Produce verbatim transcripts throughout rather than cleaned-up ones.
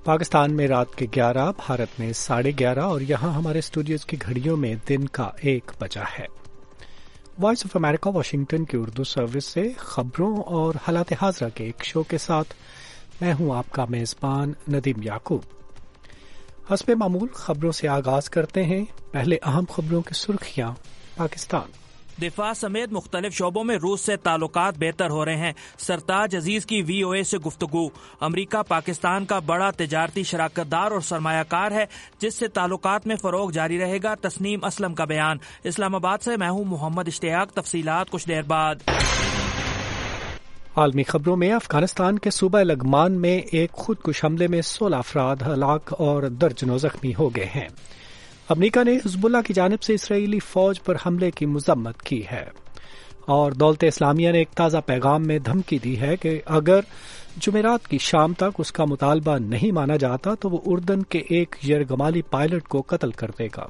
پاکستان میں رات کے گیارہ، بھارت میں ساڑھے گیارہ اور یہاں ہمارے اسٹوڈیوز کی گھڑیوں میں دن کا ایک بجا ہے۔ وائس آف امریکہ واشنگٹن کی اردو سروس سے خبروں اور حالات حاضرہ کے ایک شو کے ساتھ میں ہوں آپ کا میزبان ندیم یعقوب۔ حسب معمول خبروں سے آغاز کرتے ہیں۔ پہلے اہم خبروں کی سرخیاں۔ پاکستان دفاع سمیت مختلف شعبوں میں روس سے تعلقات بہتر ہو رہے ہیں۔ سرتاج عزیز کی وی او اے سے گفتگو۔ امریکہ پاکستان کا بڑا تجارتی شراکت دار اور سرمایہ کار ہے جس سے تعلقات میں فروغ جاری رہے گا، تسنیم اسلم کا بیان۔ اسلام آباد سے میں ہوں محمد اشتیاق، تفصیلات کچھ دیر بعد۔ عالمی خبروں میں افغانستان کے صوبہ لغمان میں ایک خودکش حملے میں سولہ افراد ہلاک اور درجنوں زخمی ہو گئے ہیں۔ امریکہ نے حزب اللہ کی جانب سے اسرائیلی فوج پر حملے کی مذمت کی ہے، اور دولت اسلامیہ نے ایک تازہ پیغام میں دھمکی دی ہے کہ اگر جمعرات کی شام تک اس کا مطالبہ نہیں مانا جاتا تو وہ اردن کے ایک یرغمالی پائلٹ کو قتل کر دے گا۔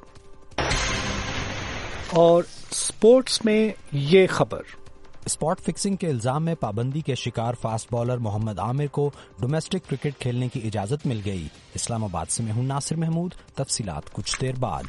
اور سپورٹس میں یہ خبر، اسپاٹ فکسنگ کے الزام میں پابندی کے شکار فاسٹ بالر محمد عامر کو ڈومیسٹک کرکٹ کھیلنے کی اجازت مل گئی۔ اسلام آباد سے میں ہوں ناصر محمود، تفصیلات کچھ دیر بعد۔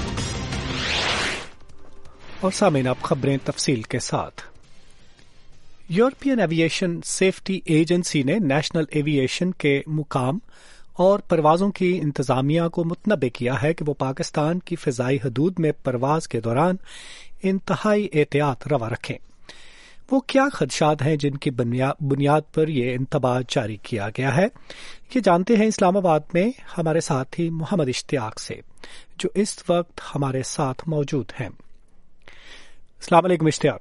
اور سامعین اب خبریں تفصیل کے ساتھ۔ یورپین ایوییشن سیفٹی ایجنسی نے نیشنل ایوییشن کے مقام اور پروازوں کی انتظامیہ کو متنبع کیا ہے کہ وہ پاکستان کی فضائی حدود میں پرواز کے دوران انتہائی احتیاط روا رکھیں۔ وہ کیا خدشات ہیں جن کی بنیاد پر یہ انتباہ جاری کیا گیا ہے، یہ جانتے ہیں اسلام آباد میں ہمارے ساتھی محمد اشتیاق سے، جو اس وقت ہمارے ساتھ موجود ہیں۔ السلام علیکم اشتیاق۔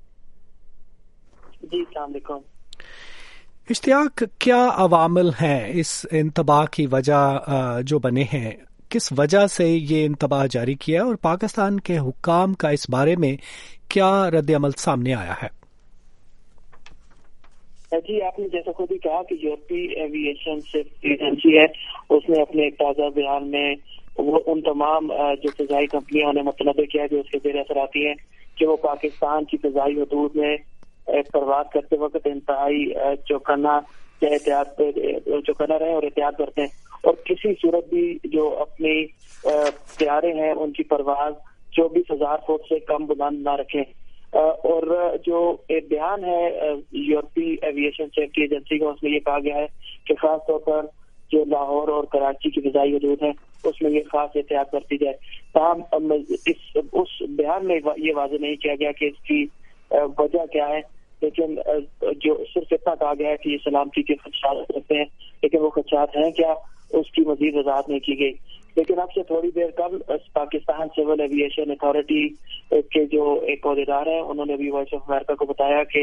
جی السلام علیکم۔ اشتیاق، کیا عوامل ہیں اس انتباہ کی وجہ جو بنے ہیں، کس وجہ سے یہ انتباہ جاری کیا اور پاکستان کے حکام کا اس بارے میں کیا رد عمل سامنے آیا ہے؟ جی آپ نے جیسا خود ہی کہا کہ یورپی ایوییشن سیفٹی ایجنسی ہے، اس نے اپنے ایک تازہ بیان میں وہ ان تمام جو فضائی کمپنیوں نے متنبع کیا جو اس کے زیر اثر آتی ہیں کہ وہ پاکستان کی فضائی حدود میں پرواز کرتے وقت انتہائی چوکنا احتیاط چوکنا رہے اور احتیاط کرتے ہیں، اور کسی صورت بھی جو اپنی طیارے ہیں ان کی پرواز چوبیس ہزار فٹ سے کم بلند نہ رکھیں۔ اور جو ایک بیان ہے یورپی ایوییشن سیفٹی ایجنسی کا، اس میں یہ کہا گیا ہے کہ خاص طور پر جو لاہور اور کراچی کی فضائی حدود ہیں اس میں یہ خاص احتیاط برتی جائے۔ تاہم اس اس بیان میں یہ واضح نہیں کیا گیا کہ اس کی وجہ کیا ہے، لیکن جو صرف اتنا کہا گیا ہے کہ یہ سلامتی کے خدشات رکھتے ہیں، لیکن وہ خدشات ہیں کیا اس کی مزید وضاحت نہیں کی گئی۔ لیکن اب سے تھوڑی دیر قبل پاکستان سول ایوییشن اتھارٹی کے جو ایک عہدیدار ہیں انہوں نے بھی وائس آف امریکہ کو بتایا کہ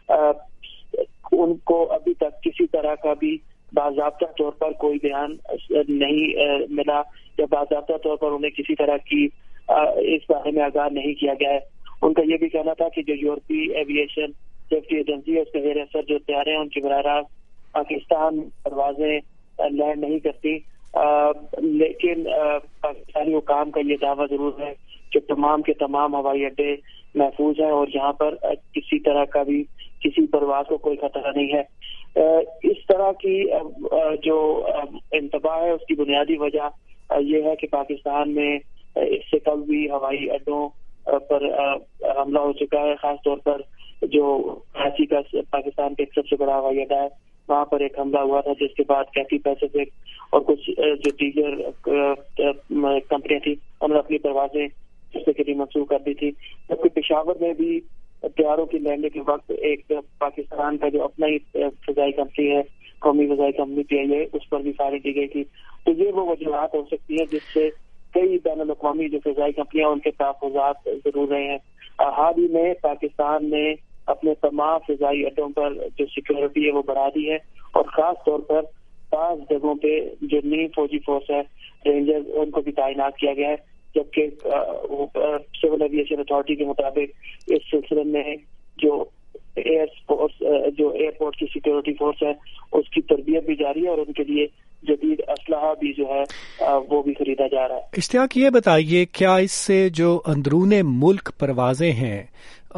ان کو ابھی تک کسی طرح کا بھی باضابطہ طور پر کوئی بیان نہیں ملا یا باضابطہ طور پر انہیں کسی طرح کی اس بارے میں آگاہ نہیں کیا گیا ہے۔ ان کا یہ بھی کہنا تھا کہ جو یورپی ایوییشن سیفٹی ایجنسی ہے اس کے زیر اثر جو طیارے ہیں ان کی براہ راست پاکستان پروازیں لینڈ نہیں کرتی، لیکن پاکستانی حکام کا یہ دعویٰ ضرور ہے کہ تمام کے تمام ہوائی اڈے محفوظ ہیں اور یہاں پر کسی طرح کا بھی کسی پرواز کو کوئی خطرہ نہیں ہے۔ اس طرح کی جو انتباہ ہے اس کی بنیادی وجہ یہ ہے کہ پاکستان میں اس سے قبل بھی ہوائی اڈوں پر حملہ ہو چکا ہے، خاص طور پر جو کراچی کا پاکستان کا ایک سب سے بڑا ہوائی اڈا ہے وہاں پر ایک حملہ ہوا تھا، جس کے بعد کیفی پیسفک اور کچھ جو دیگر کمپنیاں تھیں انہوں نے اپنی پروازیں اس کے لیے منسوخ کر دی تھی، جبکہ پشاور میں بھی طیاروں کی لینڈنگ کے وقت ایک پاکستان کا جو اپنا ہی فضائی کمپنی ہے، قومی فضائی کمپنی پی آئی اے، اس پر بھی فائرنگ کی گئی تھی۔ تو یہ وہ وجوہات ہو سکتی ہیں جس سے کئی بین الاقوامی جو فضائی کمپنیاں ان کے تحفظات ضرور رہے ہیں۔ حال ہی میں پاکستان نے اپنے تمام فضائی اڈوں پر جو سیکورٹی ہے وہ بڑھا دی ہے، اور خاص طور پر بعض جگہوں پہ جو نیم فوجی فورس ہے، رینجرز، ان کو بھی تعینات کیا گیا ہے، جبکہ سول ایوییشن اتھارٹی کے مطابق اس سلسلے میں جو ایئر فورس جو ایئرپورٹ کی سیکورٹی فورس ہے اس کی تربیت بھی جاری ہے اور ان کے لیے جدید اسلحہ بھی جو ہے وہ بھی خریدا جا رہا ہے۔ اشتیاق، یہ بتائیے کیا اس سے جو اندرون ملک پروازیں ہیں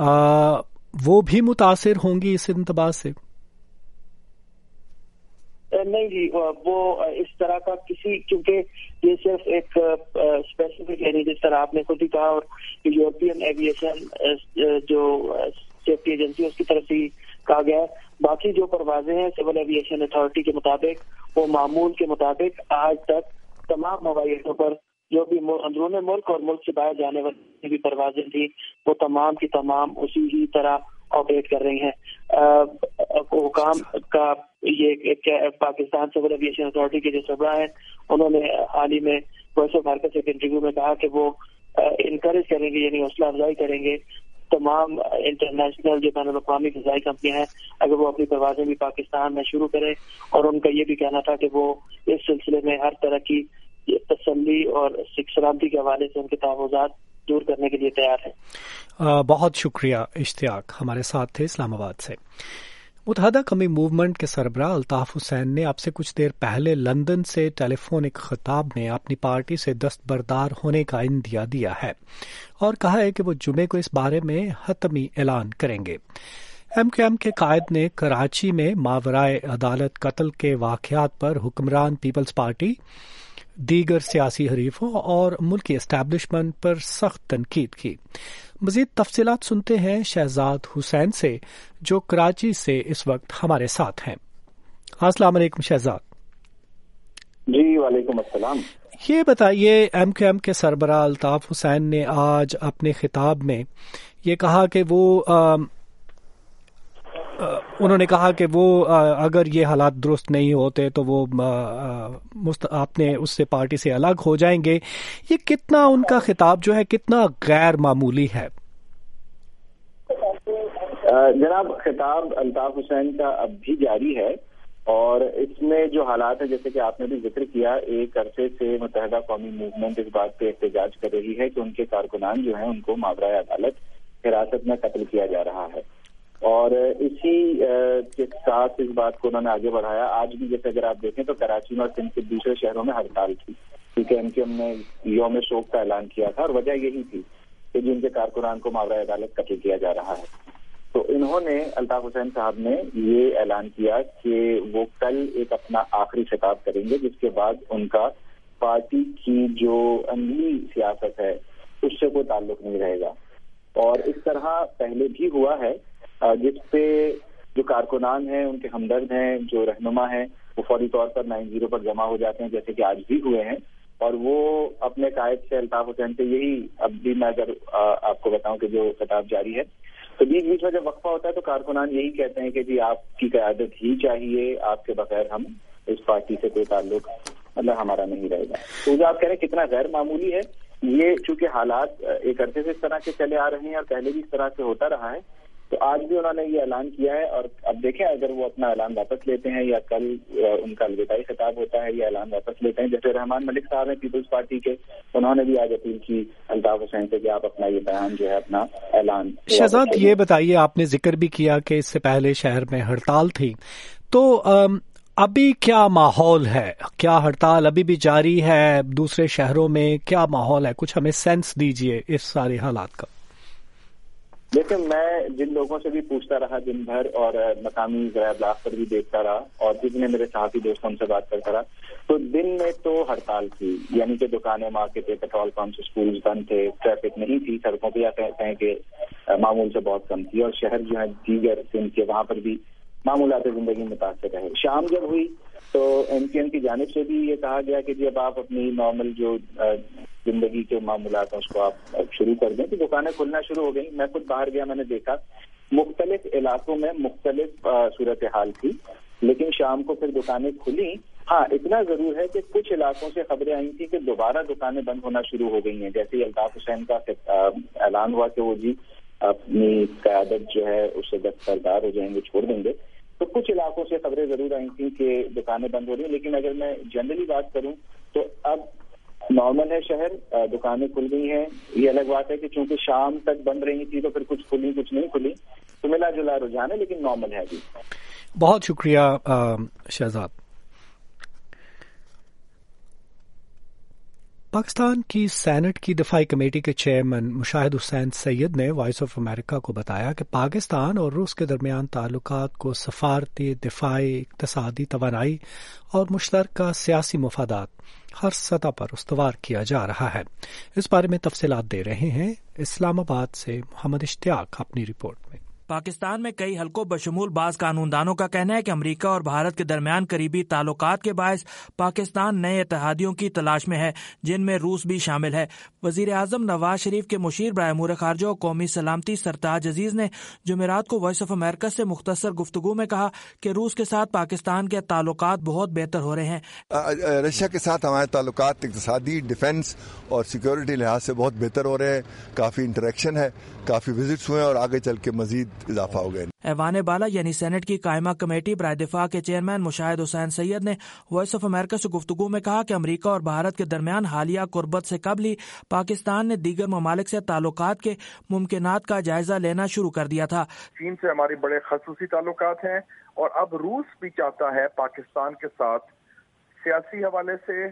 وہ بھی متاثر ہوں گی اس انتباہ سے؟ نہیں جی، وہ اس طرح کا کسی، کیونکہ یہ صرف ایک اسپیسیفک یعنی جس طرح آپ نے خود ہی کہا، اور یورپین ایویشن جو سیفٹی ایجنسی اس کی طرف سے کہا گیا ہے. باقی جو پروازیں ہیں سول ایویشن اتھارٹی کے مطابق وہ معمول کے مطابق آج تک تمام ہوائی اڈوں پر جو بھی اندرون ملک اور ملک سے باہر جانے والی بھی پروازیں تھیں وہ تمام کی تمام اسی ہی طرح آپریٹ کر رہی ہیں. حکام کا یہ پاکستان سول ایویشن اتھارٹی کے جو سربراہ ہیں انہوں نے حال ہی میں وائس آف امریکہ سے ایک انٹرویو میں کہا کہ وہ انکریج کریں گے، یعنی حوصلہ افزائی کریں گے تمام انٹرنیشنل جو بین الاقوامی فضائی کمپنیاں ہیں اگر وہ اپنی پروازیں بھی پاکستان میں شروع کریں. اور ان کا یہ بھی کہنا تھا کہ وہ اس سلسلے میں ہر طرح کی تسلی اور سلامتی کے حوالے سے ان کے تحفظات دور کرنے کے لیے تیار ہیں. بہت شکریہ اشتیاق، ہمارے ساتھ تھے اسلام آباد سے. متحدہ قومی موومنٹ کے سربراہ الطاف حسین نے آپ سے کچھ دیر پہلے لندن سے ٹیلی فونک خطاب میں اپنی پارٹی سے دستبردار ہونے کا عندیہ دیا ہے اور کہا ہے کہ وہ جمعے کو اس بارے میں حتمی اعلان کریں گے. ایم کیو ایم کے قائد نے کراچی میں ماورائے عدالت قتل کے واقعات پر حکمران پیپلز پارٹی، دیگر سیاسی حریفوں اور ملکی اسٹیبلشمنٹ پر سخت تنقید کی. مزید تفصیلات سنتے ہیں شہزاد حسین سے جو کراچی سے اس وقت ہمارے ساتھ ہیں. السلام علیکم شہزاد. جی وعلیکم السلام. یہ بتائیے، ایم کیو ایم کے سربراہ الطاف حسین نے آج اپنے خطاب میں یہ کہا کہ وہ آ, انہوں نے کہا کہ وہ اگر یہ حالات درست نہیں ہوتے تو وہ اپنے اس سے پارٹی سے الگ ہو جائیں گے. یہ کتنا ان کا خطاب جو ہے کتنا غیر معمولی ہے؟ جناب، خطاب الطاف حسین کا اب بھی جاری ہے اور اس میں جو حالات ہیں جیسے کہ آپ نے بھی ذکر کیا، ایک عرصے سے متحدہ قومی موومنٹ اس بات پہ احتجاج کر رہی ہے کہ ان کے کارکنان جو ہیں ان کو ماورائے عدالت حراست میں قتل کیا جا رہا ہے. اور اسی کے ساتھ اس بات کو انہوں نے آگے بڑھایا. آج بھی جیسے اگر آپ دیکھیں تو کراچی میں اور سندھ کے دوسرے شہروں میں ہڑتال تھی کیونکہ ایم کیو ایم نے یوم شوق کا اعلان کیا تھا اور وجہ یہی تھی کہ جن کے کارکنان کو ماورائے عدالت قتل کیا جا رہا ہے. تو انہوں نے الطاف حسین صاحب نے یہ اعلان کیا کہ وہ کل ایک اپنا آخری خطاب کریں گے جس کے بعد ان کا پارٹی کی جو عملی سیاست ہے اس سے کوئی تعلق نہیں رہے گا. اور اس طرح پہلے بھی ہوا ہے جس پہ جو کارکنان ہیں ان کے ہمدرد ہیں جو رہنما ہیں وہ فوری طور پر نائن زیرو پر جمع ہو جاتے ہیں جیسے کہ آج بھی ہوئے ہیں. اور وہ اپنے قائد سے الطاف حسین سے یہی، اب بھی میں اگر آپ کو بتاؤں کہ جو خطاب جاری ہے تو بیچ بیچ میں جب وقفہ ہوتا ہے تو کارکنان یہی کہتے ہیں کہ جی آپ کی قیادت ہی چاہیے، آپ کے بغیر ہم اس پارٹی سے کوئی تعلق مطلب ہمارا نہیں رہے گا. تو جو آپ کہہ رہے ہیں کتنا غیر معمولی ہے یہ، چونکہ حالات ایک عرصے سے اس طرح کے چلے آ رہے ہیں اور پہلے بھی اس طرح سے ہوتا رہا ہے تو آج بھی انہوں نے یہ اعلان کیا ہے. اور اب دیکھیں اگر وہ اپنا اعلان واپس لیتے ہیں یا کل ان کا الوداعی خطاب ہوتا ہے یا اعلان واپس لیتے ہیں، جیسے رحمان ملک صاحب ہیں پیپلز پارٹی کے، انہوں نے بھی آج اپیل کی الطاف حسین سے کہ آپ اپنا یہ بیان جو ہے اپنا اعلان. شہزاد یہ بتائیے، آپ نے ذکر بھی کیا کہ اس سے پہلے شہر میں ہڑتال تھی، تو ابھی کیا ماحول ہے؟ کیا ہڑتال ابھی بھی جاری ہے؟ دوسرے شہروں میں کیا ماحول ہے؟ کچھ ہمیں سینس دیجیے اس سارے حالات کا. لیکن میں جن لوگوں سے بھی پوچھتا رہا دن بھر اور مقامی ذرائع ابلاغ پر بھی دیکھتا رہا اور جتنے میرے صحافی دوستوں سے بات کرتا رہا تو دن میں تو ہڑتال تھی، یعنی کہ دکانیں، مارکیٹ، پیٹرول پمپس، اسکول بند تھے، ٹریفک نہیں تھی سڑکوں پہ، یا کہتے ہیں کہ معمول سے بہت کم تھی. اور شہر جو ہے دیگر سندھ کے وہاں پر بھی معمولات زندگی متاثر رہے. شام جب ہوئی تو ایم کیو ایم کی جانب سے بھی یہ کہا گیا کہ جب آپ اپنی نارمل جو زندگی کے معاملات ہیں اس کو آپ شروع کر دیں، تو دکانیں کھلنا شروع ہو گئی. میں خود باہر گیا، میں نے دیکھا مختلف علاقوں میں مختلف صورتحال تھی، لیکن شام کو پھر دکانیں کھلی. ہاں اتنا ضرور ہے کہ کچھ علاقوں سے خبریں آئی تھیں کہ دوبارہ دکانیں بند ہونا شروع ہو گئی ہیں. جیسے ہی الطاف حسین کا اعلان ہوا کہ وہ جی اپنی قیادت جو ہے اس سے دستبردار ہو جائیں گے، چھوڑ دیں گے، تو کچھ علاقوں سے خبریں ضرور آئی تھیں کہ دکانیں بند ہو رہی ہیں. لیکن اگر میں جنرلی بات کروں تو اب نارمل ہے شہر، دکانیں کھل گئی ہیں. یہ الگ بات ہے کہ چونکہ شام تک بند رہی تھی تو پھر کچھ کھلی کچھ نہیں کھلی، تو ملا جلا رجحان ہے، لیکن نارمل ہے ابھی. بہت شکریہ شہزاد. پاکستان کی سینٹ کی دفاعی کمیٹی کے چیئرمین مشاہد حسین سید نے وائس آف امریکہ کو بتایا کہ پاکستان اور روس کے درمیان تعلقات کو سفارتی، دفاعی، اقتصادی توانائی اور مشترکہ سیاسی مفادات ہر سطح پر استوار کیا جا رہا ہے۔ اس بارے میں تفصیلات دے رہے ہیں اسلام آباد سے محمد اشتیاق اپنی رپورٹ میں۔ پاکستان میں کئی حلقوں بشمول بعض قانون دانوں کا کہنا ہے کہ امریکہ اور بھارت کے درمیان قریبی تعلقات کے باعث پاکستان نئے اتحادیوں کی تلاش میں ہے، جن میں روس بھی شامل ہے۔ وزیر اعظم نواز شریف کے مشیر برائے امور خارجہ و قومی سلامتی سرتاج عزیز نے جمعرات کو وائس آف امریکہ سے مختصر گفتگو میں کہا کہ روس کے ساتھ پاکستان کے تعلقات بہت بہتر ہو رہے ہیں۔ رشیا کے ساتھ ہمارے تعلقات اقتصادی، ڈیفنس اور سیکورٹی لحاظ سے بہت بہتر ہو رہے ہیں، کافی انٹریکشن ہے، کافی وزٹس ہوئے اور آگے چل کے مزید اضافہ ہو گئے۔ ایوان بالا یعنی سینٹ کی قائمہ کمیٹی برائے دفاع کے چیئرمین مشاہد حسین سید نے وائس آف امریکہ سے گفتگو میں کہا کہ امریکہ اور بھارت کے درمیان حالیہ قربت سے قبل ہی پاکستان نے دیگر ممالک سے تعلقات کے ممکنات کا جائزہ لینا شروع کر دیا تھا۔ چین سے ہمارے بڑے خصوصی تعلقات ہیں اور اب روس بھی چاہتا ہے پاکستان کے ساتھ سیاسی حوالے سے،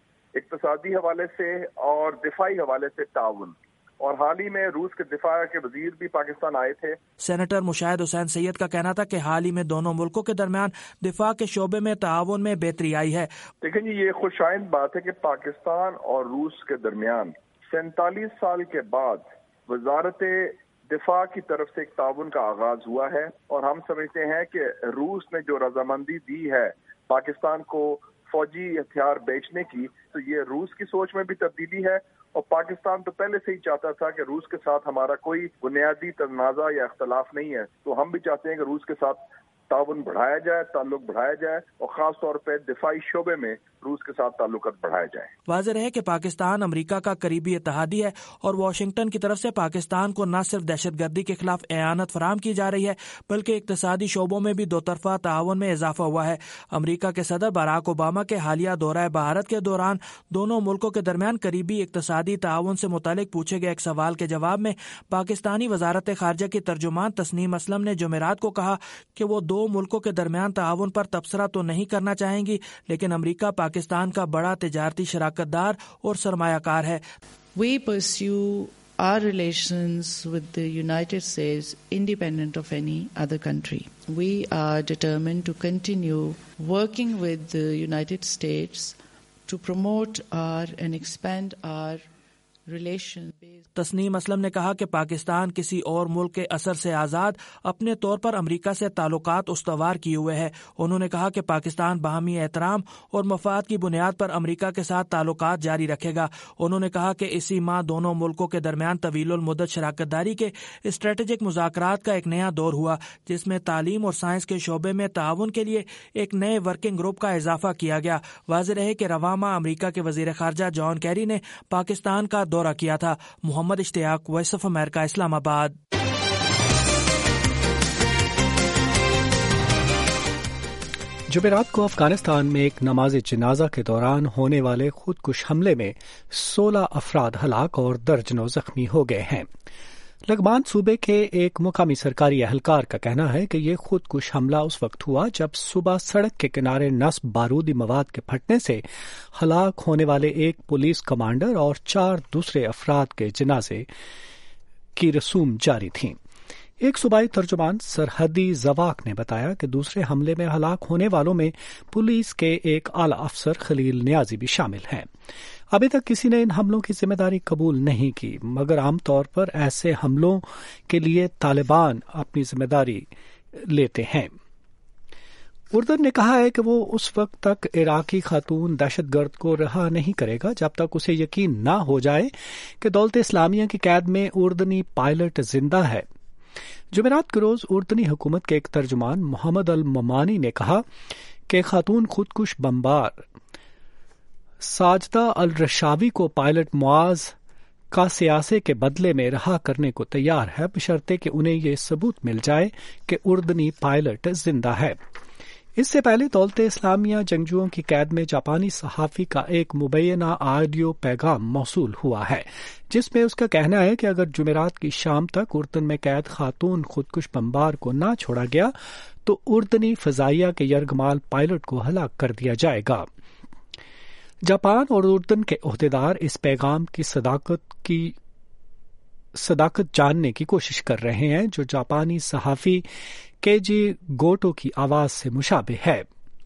اقتصادی حوالے سے اور دفاعی حوالے سے تعاون، اور حال ہی میں روس کے دفاع کے وزیر بھی پاکستان آئے تھے۔ سینیٹر مشاہد حسین سید کا کہنا تھا کہ حال ہی میں دونوں ملکوں کے درمیان دفاع کے شعبے میں تعاون میں بہتری آئی ہے۔ دیکھیں جی، یہ خوش آئند بات ہے کہ پاکستان اور روس کے درمیان سینتالیس سال کے بعد وزارت دفاع کی طرف سے ایک تعاون کا آغاز ہوا ہے، اور ہم سمجھتے ہیں کہ روس نے جو رضامندی دی ہے پاکستان کو فوجی ہتھیار بیچنے کی، تو یہ روس کی سوچ میں بھی تبدیلی ہے، اور پاکستان تو پہلے سے ہی چاہتا تھا کہ روس کے ساتھ ہمارا کوئی بنیادی تنازع یا اختلاف نہیں ہے، تو ہم بھی چاہتے ہیں کہ روس کے ساتھ تعاون بڑھایا جائے، تعلق بڑھایا جائے، اور خاص طور پہ دفاعی شعبے میں روس کے ساتھ تعلقات بڑھائے جائیں۔ واضح رہے کہ پاکستان امریکہ کا قریبی اتحادی ہے، اور واشنگٹن کی طرف سے پاکستان کو نہ صرف دہشت گردی کے خلاف اعانت فراہم کی جا رہی ہے بلکہ اقتصادی شعبوں میں بھی دو طرفہ تعاون میں اضافہ ہوا ہے۔ امریکہ کے صدر باراک اوباما کے حالیہ دورہ بھارت کے دوران دونوں ملکوں کے درمیان قریبی اقتصادی تعاون سے متعلق پوچھے گئے ایک سوال کے جواب میں پاکستانی وزارت خارجہ کی ترجمان تسنیم اسلم نے جمعرات کو کہا کہ وہ دو ملکوں کے درمیان تعاون پر تبصرہ تو نہیں کرنا چاہیں گی، لیکن امریکہ پاکستان کا بڑا تجارتی شراکت دار اور سرمایہ کار ہے۔ We pursue our relations with the United States independent of any other country. We are determined to continue working with the United States to promote our and expand our relations. Tasnim Aslam نے کہا کہ پاکستان کسی اور ملک کے اثر سے آزاد اپنے طور پر امریکہ سے تعلقات استوار کیے ہوئے ہے۔ انہوں نے کہا کہ پاکستان باہمی احترام اور مفاد کی بنیاد پر امریکہ کے ساتھ تعلقات جاری رکھے گا۔ انہوں نے کہا کہ اسی ماہ دونوں ملکوں کے درمیان طویل المدت شراکت داری کے اسٹریٹجک مذاکرات کا ایک نیا دور ہوا، جس میں تعلیم اور سائنس کے شعبے میں تعاون کے لیے ایک نئے ورکنگ گروپ کا اضافہ کیا گیا۔ واضح رہے کہ رواں ماہ امریکہ کے وزیر خارجہ جان کیری نے پاکستان کا دورہ کیا تھا۔ محمد اشتیاق، وائس آف امریکہ، اسلام آباد۔ جمعرات کو افغانستان میں ایک نماز جنازہ کے دوران ہونے والے خودکش حملے میں سولہ افراد ہلاک اور درجنوں زخمی ہو گئے ہیں۔ لغمان صوبے کے ایک مقامی سرکاری اہلکار کا کہنا ہے کہ یہ خودکش حملہ اس وقت ہوا جب صبح سڑک کے کنارے نصب بارودی مواد کے پھٹنے سے ہلاک ہونے والے ایک پولیس کمانڈر اور چار دوسرے افراد کے جنازے کی رسوم جاری تھیں۔ ایک صوبائی ترجمان سرحدی زواق نے بتایا کہ دوسرے حملے میں ہلاک ہونے والوں میں پولیس کے ایک اعلی افسر خلیل نیازی بھی شامل ہیں۔ ابھی تک کسی نے ان حملوں کی ذمہ داری قبول نہیں کی، مگر عام طور پر ایسے حملوں کے لیے طالبان اپنی ذمہ داری لیتے ہیں۔ اردن نے کہا ہے کہ وہ اس وقت تک عراقی خاتون دہشت گرد کو رہا نہیں کرے گا جب تک اسے یقین نہ ہو جائے کہ دولت اسلامیہ کی قید میں اردنی پائلٹ زندہ ہے۔ جمعرات کے روز اردنی حکومت کے ایک ترجمان محمد الممانی نے کہا کہ خاتون خودکش بمبار ساجدہ الرشاوی کو پائلٹ معاذ کا سیاسے کے بدلے میں رہا کرنے کو تیار ہے، بشرطے کہ انہیں یہ ثبوت مل جائے کہ اردنی پائلٹ زندہ ہے۔ اس سے پہلے دولت اسلامیہ جنگجوؤں کی قید میں جاپانی صحافی کا ایک مبینہ آڈیو پیغام موصول ہوا ہے، جس میں اس کا کہنا ہے کہ اگر جمعرات کی شام تک اردن میں قید خاتون خودکش بمبار کو نہ چھوڑا گیا تو اردنی فضائیہ کے یرغمال پائلٹ کو ہلاک کر دیا جائے گا۔ जापान और उर्दन के ओहदेदार इस पैगाम की सदाकत की सदाकत जानने की कोशिश कर रहे हैं जो जापानी सहाफी केजी गोटो की आवाज से मुशाबे है।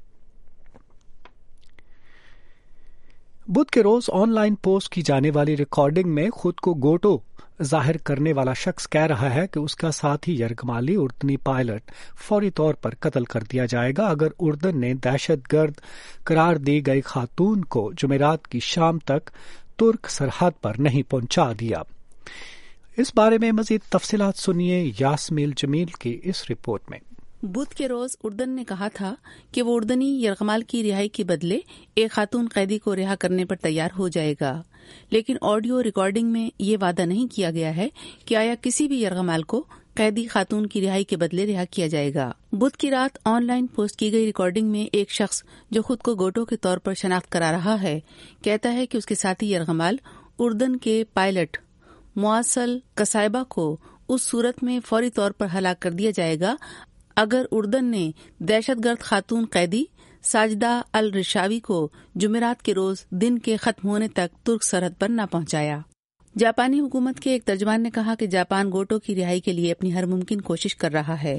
बुध के रोज ऑनलाइन पोस्ट की जाने वाली रिकॉर्डिंग में खुद को गोटो जाहिर करने वाला शख्स कह रहा है कि उसका साथी यरगमाली उर्दनी पायलट फौरी तौर पर कत्ल कर दिया जाएगा अगर उर्दन ने दहशतगर्द करार दी गई खातून को जुमेरात की शाम तक तुर्क सरहद पर नहीं पहुंचा दिया। इस बारे में मजीद तफसीलात सुनिए यास्मील जमील की इस रिपोर्ट में। बुध के रोज उर्दन ने कहा था कि वो उर्दनी यरगमाल की रिहाई के बदले एक खातून कैदी को रिहा करने पर तैयार हो जाएगा, लेकिन ऑडियो रिकॉर्डिंग में ये वादा नहीं किया गया है कि आया किसी भी यरगमाल को कैदी खातून की रिहाई के बदले रिहा किया जाएगा। बुध की रात ऑनलाइन पोस्ट की गई रिकॉर्डिंग में एक शख्स जो खुद को गोटो के तौर पर शनाख्त करा रहा है कहता है कि उसके साथी यरगमाल उर्दन के पायलट मुआसल कसायबा को उस सूरत में फौरी तौर पर हलाक कर दिया जाएगा अगर उर्दन ने दहशतगर्द खातून कैदी साजिदा अल रिशावी को जुमेरात के रोज दिन के खत्म होने तक तुर्क सरहद पर न पहुंचाया। जापानी हुकूमत के एक तर्जमान ने कहा कि जापान गोटो की रिहाई के लिए अपनी हर मुमकिन कोशिश कर रहा है।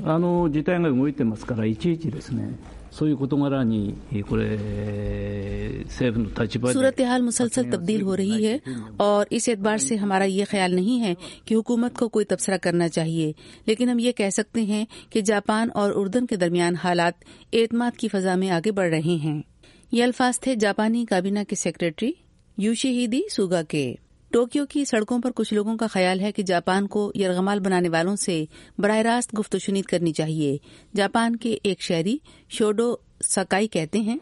सूरत हाल मुसलसल तब्दील हो रही है और इस एतबार से हमारा ये ख्याल नहीं है कि हुकूमत को कोई तबसरा करना चाहिए, लेकिन हम ये कह सकते हैं कि जापान और उर्दन के दरमियान हालात एतमाद की फजा में आगे बढ़ रहे हैं। ये अल्फाज थे जापानी काबीना के सेक्रेटरी योशिहिदे सुगा के। टोक्यो की सड़कों पर कुछ लोगों का ख्याल है कि जापान को यरगमाल बनाने वालों से बराह रास्त गुफ्तशुनीद करनी चाहिए। जापान के एक शहरी शोडो सकाई कहते हैं,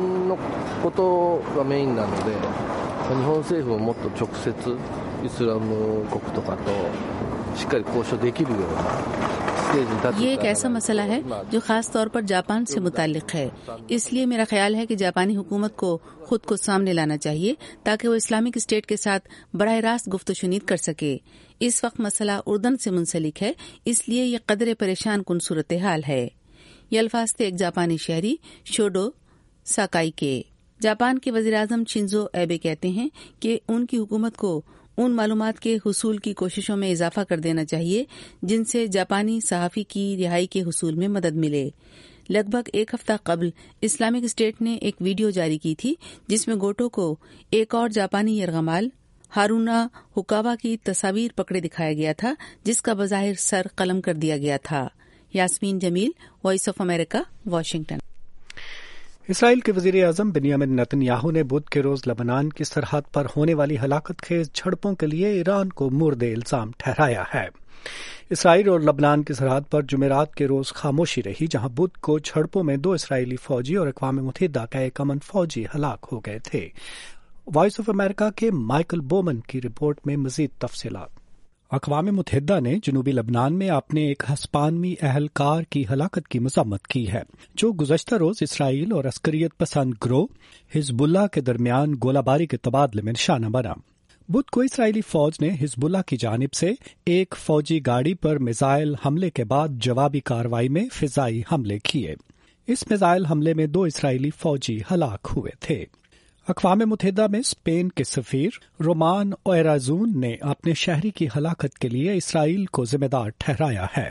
ये एक ऐसा मसला है जो खास तौर पर जापान से मुताल्लिक है, इसलिए मेरा ख्याल है कि जापानी हुकूमत को खुद को सामने लाना चाहिए ताकि वो इस्लामिक स्टेट के साथ बराह रास्त गुफ्तशुनीद कर सके। इस वक्त मसला उर्दन से मुंसलिक है, इसलिए ये कदरे परेशान कुन सूरत हाल है। ये अल्फाज थे एक जापानी शहरी शोडो साकाई के। जापान के वजीर आजम शिंजो एबे कहते हैं कि उनकी हुकूमत को उन मालूमात के हुसूल की कोशिशों में इजाफा कर देना चाहिए जिनसे जापानी सहाफी की रिहाई के हुसूल में मदद मिले। लगभग एक हफ्ता कबल इस्लामिक स्टेट ने एक वीडियो जारी की थी जिसमें गोटो को एक और जापानी यरगमाल हारूना हुकावा की तस्वीर पकड़े दिखाया गया था जिसका बज़ाहिर सर कलम कर दिया गया था। Yasmeen Jameel, voice of America, Washington. Israel के वजीर आजम बिन्यामिन नेतन्याहू ने बुध के रोज लबनान की सरहद पर होने वाली हलाकत खेज झड़पों के लिए ईरान को मुर्द इल्जाम ठहराया है। इसराइल और लबनान की सरहद पर जुमेरात के रोज खामोशी रही, जहां बुध को झड़पों में दो इसराइली फौजी और अक़वाम मुत्तहिदा का एक अमन फौजी हलाक हो गए थे। वॉइस ऑफ अमेरिका के माइकल बोमन की रिपोर्ट में मजीद तफसीलात। अक़वाम मुत्तहिदा ने जनूबी लबनान में अपने एक हस्पानवी अहलकार की हलाकत की मज़म्मत की है जो गुज़श्ता रोज इसराइल और अस्करियत पसंद ग्रोह हिजबुल्लाह के दरमियान गोलाबारी के तबादले में निशाना बना। बुध को इसराइली फौज ने हिजबुल्लाह की जानिब से एक फौजी गाड़ी पर मिसाइल हमले के बाद जवाबी कार्रवाई में फिजाई हमले किए। इस मिसाइल हमले में दो इसराइली फौजी हलाक हुए थे। अक़वाम मुत्तहिदा में स्पेन के सफीर रोमान ओयराजून ने अपने शहरी की हलाकत के लिए इसराइल को जिम्मेदार ठहराया है।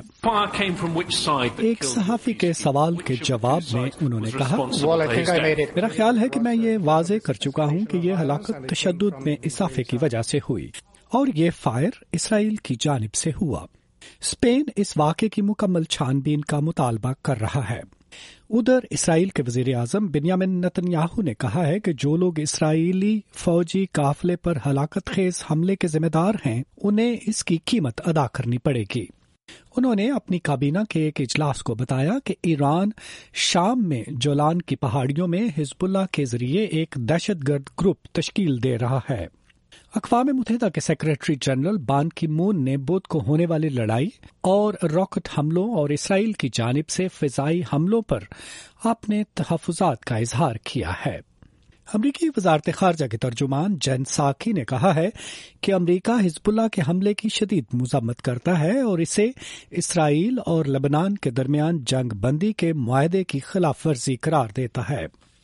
एक सहाफी के सवाल के जवाब में उन्होंने कहा, मेरा ख्याल है कि मैं ये वाज़े कर चुका हूँ कि ये हलाकत तशद्दुद में इजाफे की वजह से हुई और ये फायर इसराइल की जानिब से हुआ। स्पेन इस वाक़े की मुकम्मल छानबीन का मुतालबा कर रहा है। उधर इसराइल के वजीर आजम बिन्यामिन नेतन्याहू ने कहा है कि जो लोग इसराइली फौजी काफिले पर हलाकत खेज हमले के जिम्मेदार हैं उन्हें इसकी कीमत अदा करनी पड़ेगी। उन्होंने अपनी काबीना के एक इजलास को बताया कि ईरान शाम में जोलान की पहाड़ियों में हिजबुल्लाह के जरिए एक दहशतगर्द ग्रुप तश्कील दे रहा है। अक़वाम मुत्तहिदा के सेक्रेटरी जनरल बान की मून ने बुध को होने वाली लड़ाई और रॉकेट हमलों और इसराइल की जानिब से फिजाई हमलों पर अपने तहफ़्फ़ुज़ात का इजहार किया है। अमरीकी वज़ारत ख़ारजा के तर्जुमान जेन साकी ने कहा है कि अमरीका हिजबुल्लाह के हमले की शदीद मज़म्मत करता है और इसे इसराइल और लबनान के दरमियान जंग बंदी के मुआहदे की खिलाफ वर्जी करार देता है।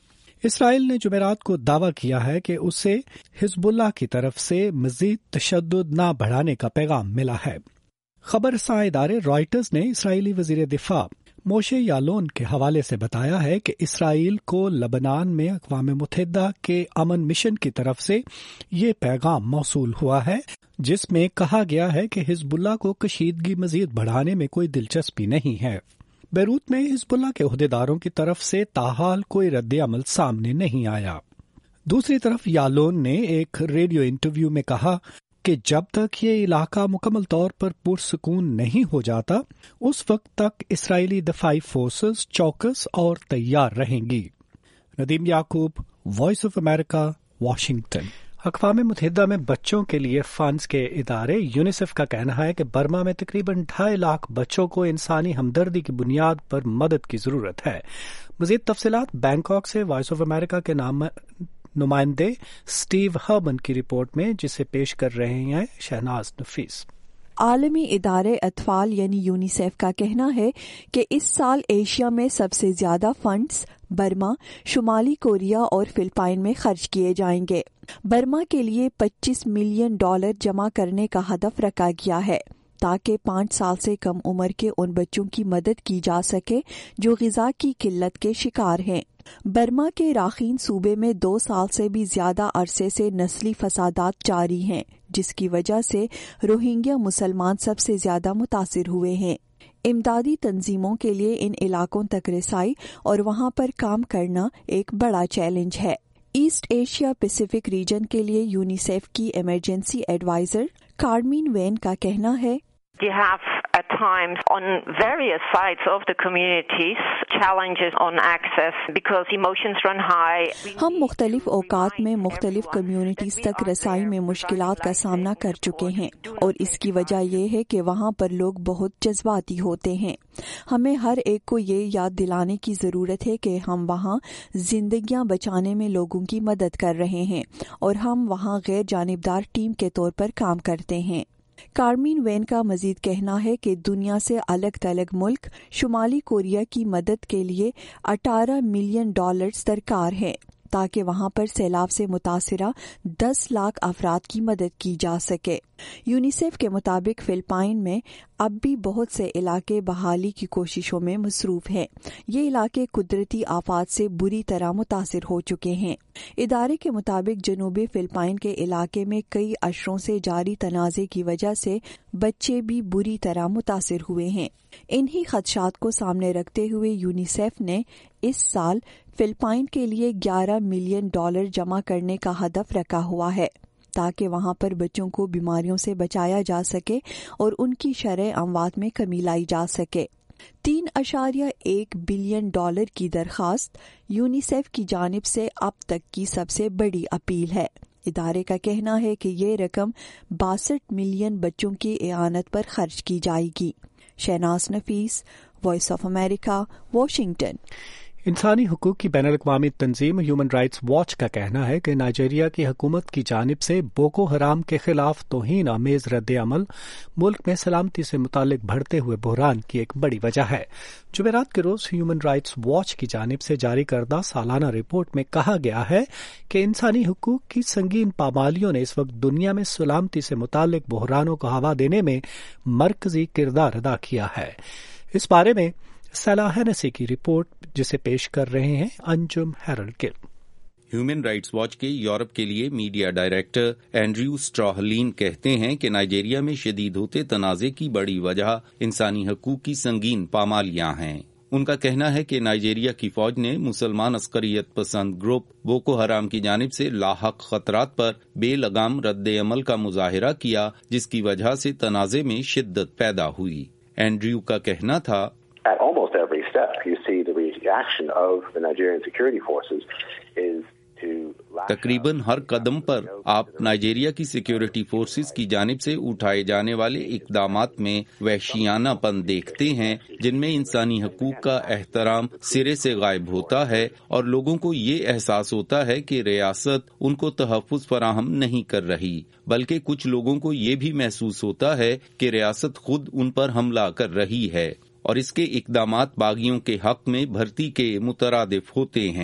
اسرائیل نے جمعرات کو دعویٰ کیا ہے کہ اسے حزب اللہ کی طرف سے مزید تشدد نہ بڑھانے کا پیغام ملا ہے۔ خبر رساں ادارے رائٹرز نے اسرائیلی وزیر دفاع موشے یالون کے حوالے سے بتایا ہے کہ اسرائیل کو لبنان میں اقوام متحدہ کے امن مشن کی طرف سے یہ پیغام موصول ہوا ہے، جس میں کہا گیا ہے کہ حزب اللہ کو کشیدگی مزید بڑھانے میں کوئی دلچسپی نہیں ہے۔ بیروت میں حزب اللہ کے عہدیداروں کی طرف سے تاحال کوئی رد عمل سامنے نہیں آیا۔ دوسری طرف یالون نے ایک ریڈیو انٹرویو میں کہا کہ جب تک یہ علاقہ مکمل طور پر پرسکون نہیں ہو جاتا اس وقت تک اسرائیلی دفاعی فورسز چوکس اور تیار رہیں گی۔ Nadeem Yaqoob, voice of America, Washington. اقوام متحدہ میں بچوں کے لیے فنڈز کے ادارے یونیسیف کا کہنا ہے کہ برما میں تقریباً ڈھائی لاکھ بچوں کو انسانی ہمدردی کی بنیاد پر مدد کی ضرورت ہے۔ مزید تفصیلات بینکاک سے وائس آف امریکہ کے نام نمائندے سٹیو ہربن کی رپورٹ میں، جسے پیش کر رہے ہیں شہناز نفیس۔ عالمی ادارے اطفال یعنی یونیسیف کا کہنا ہے کہ اس سال ایشیا میں سب سے زیادہ فنڈز برما، شمالی کوریا اور فلپائن میں خرچ کیے جائیں گے۔ برما کے لیے پچیس ملین ڈالر جمع کرنے کا ہدف رکھا گیا ہے تاکہ پانچ سال سے کم عمر کے ان بچوں کی مدد کی جا سکے جو غذا کی قلت کے شکار ہیں۔ برما کے راکھین صوبے میں دو سال سے بھی زیادہ عرصے سے نسلی فسادات جاری ہیں، جس کی وجہ سے روہنگیا مسلمان سب سے زیادہ متاثر ہوئے ہیں۔ امدادی تنظیموں کے لیے ان علاقوں تک رسائی اور وہاں پر کام کرنا ایک بڑا چیلنج ہے۔ ایسٹ ایشیا پیسیفک ریجن کے لیے یونیسیف کی ایمرجنسی ایڈوائزر کارمین وین کا کہنا ہے، You have at times on various sides of the communities challenges on access because emotions run high. ہم مختلف اوقات میں مختلف کمیونٹیز تک رسائی میں مشکلات کا سامنا کر چکے ہیں اور اس کی وجہ یہ ہے کہ وہاں پر لوگ بہت جذباتی ہوتے ہیں۔ ہمیں ہر ایک کو یہ یاد دلانے کی ضرورت ہے کہ ہم وہاں زندگیاں بچانے میں لوگوں کی مدد کر رہے ہیں اور ہم وہاں غیر جانبدار ٹیم کے طور پر کام کرتے ہیں۔ کارمین وین کا مزید کہنا ہے کہ دنیا سے الگ تھلگ ملک شمالی کوریا کی مدد کے لیے اٹھارہ ملین ڈالرز درکار ہیں تاکہ وہاں پر سیلاب سے متاثرہ دس لاکھ افراد کی مدد کی جا سکے۔ یونیسیف کے مطابق فلپائن میں اب بھی بہت سے علاقے بحالی کی کوششوں میں مصروف ہیں۔ یہ علاقے قدرتی آفات سے بری طرح متاثر ہو چکے ہیں۔ ادارے کے مطابق جنوبی فلپائن کے علاقے میں کئی اشروں سے جاری تنازع کی وجہ سے بچے بھی بری طرح متاثر ہوئے ہیں۔ انہی خدشات کو سامنے رکھتے ہوئے یونیسیف نے اس سال فلپائن کے لیے گیارہ ملین ڈالر جمع کرنے کا ہدف رکھا ہوا ہے تاکہ وہاں پر بچوں کو بیماریوں سے بچایا جا سکے اور ان کی شرح اموات میں کمی لائی جا سکے۔ تین اشاریہ ایک بلین ڈالر کی درخواست یونیسیف کی جانب سے اب تک کی سب سے بڑی اپیل ہے۔ ادارے کا کہنا ہے کہ یہ رقم باسٹھ ملین بچوں کی اعانت پر خرچ کی جائے گی۔ Shahnaz Nafees, voice of America, Washington. انسانی حقوق کی بین الاقوامی تنظیم ہیومن رائٹس واچ کا کہنا ہے کہ نائجیریا کی حکومت کی جانب سے بوکو حرام کے خلاف توہین آمیز رد عمل ملک میں سلامتی سے متعلق بڑھتے ہوئے بحران کی ایک بڑی وجہ ہے۔ جمعرات کے روز ہیومن رائٹس واچ کی جانب سے جاری کردہ سالانہ رپورٹ میں کہا گیا ہے کہ انسانی حقوق کی سنگین پامالیوں نے اس وقت دنیا میں سلامتی سے متعلق بحرانوں کو ہوا دینے میں مرکزی کردار ادا کیا ہے۔ اس بارے میں صلاح ہینسی کی رپورٹ جسے پیش کر رہے ہیں Anjum Herald Gill. Human rights watch کے یورپ کے لیے میڈیا ڈائریکٹر اینڈریو اسٹراہلین کہتے ہیں کہ نائجیریا میں شدید ہوتے تنازع کی بڑی وجہ انسانی حقوق کی سنگین پامالیاں ہیں۔ ان کا کہنا ہے کہ نائجیریا کی فوج نے مسلمان عسکریت پسند گروپ بوکو حرام کی جانب سے لاحق خطرات پر بے لگام رد عمل کا مظاہرہ کیا، جس کی وجہ سے تنازع میں شدت پیدا ہوئی۔ اینڈریو کا کہنا تھا، At almost every step, you see the reaction of the Nigerian security forces is to تقریباً ہر قدم پر آپ نائجیریا کی سیکیورٹی فورسز کی جانب سے اٹھائے جانے والے اقدامات میں وحشیانہ پن دیکھتے ہیں، جن میں انسانی حقوق کا احترام سرے سے غائب ہوتا ہے اور لوگوں کو یہ احساس ہوتا ہے کہ ریاست ان کو تحفظ فراہم نہیں کر رہی، بلکہ کچھ لوگوں کو یہ بھی محسوس ہوتا ہے کہ ریاست خود ان پر حملہ کر رہی ہے اور اس کے اقدامات باغیوں کے حق میں بھرتی کے مترادف ہوتے ہیں۔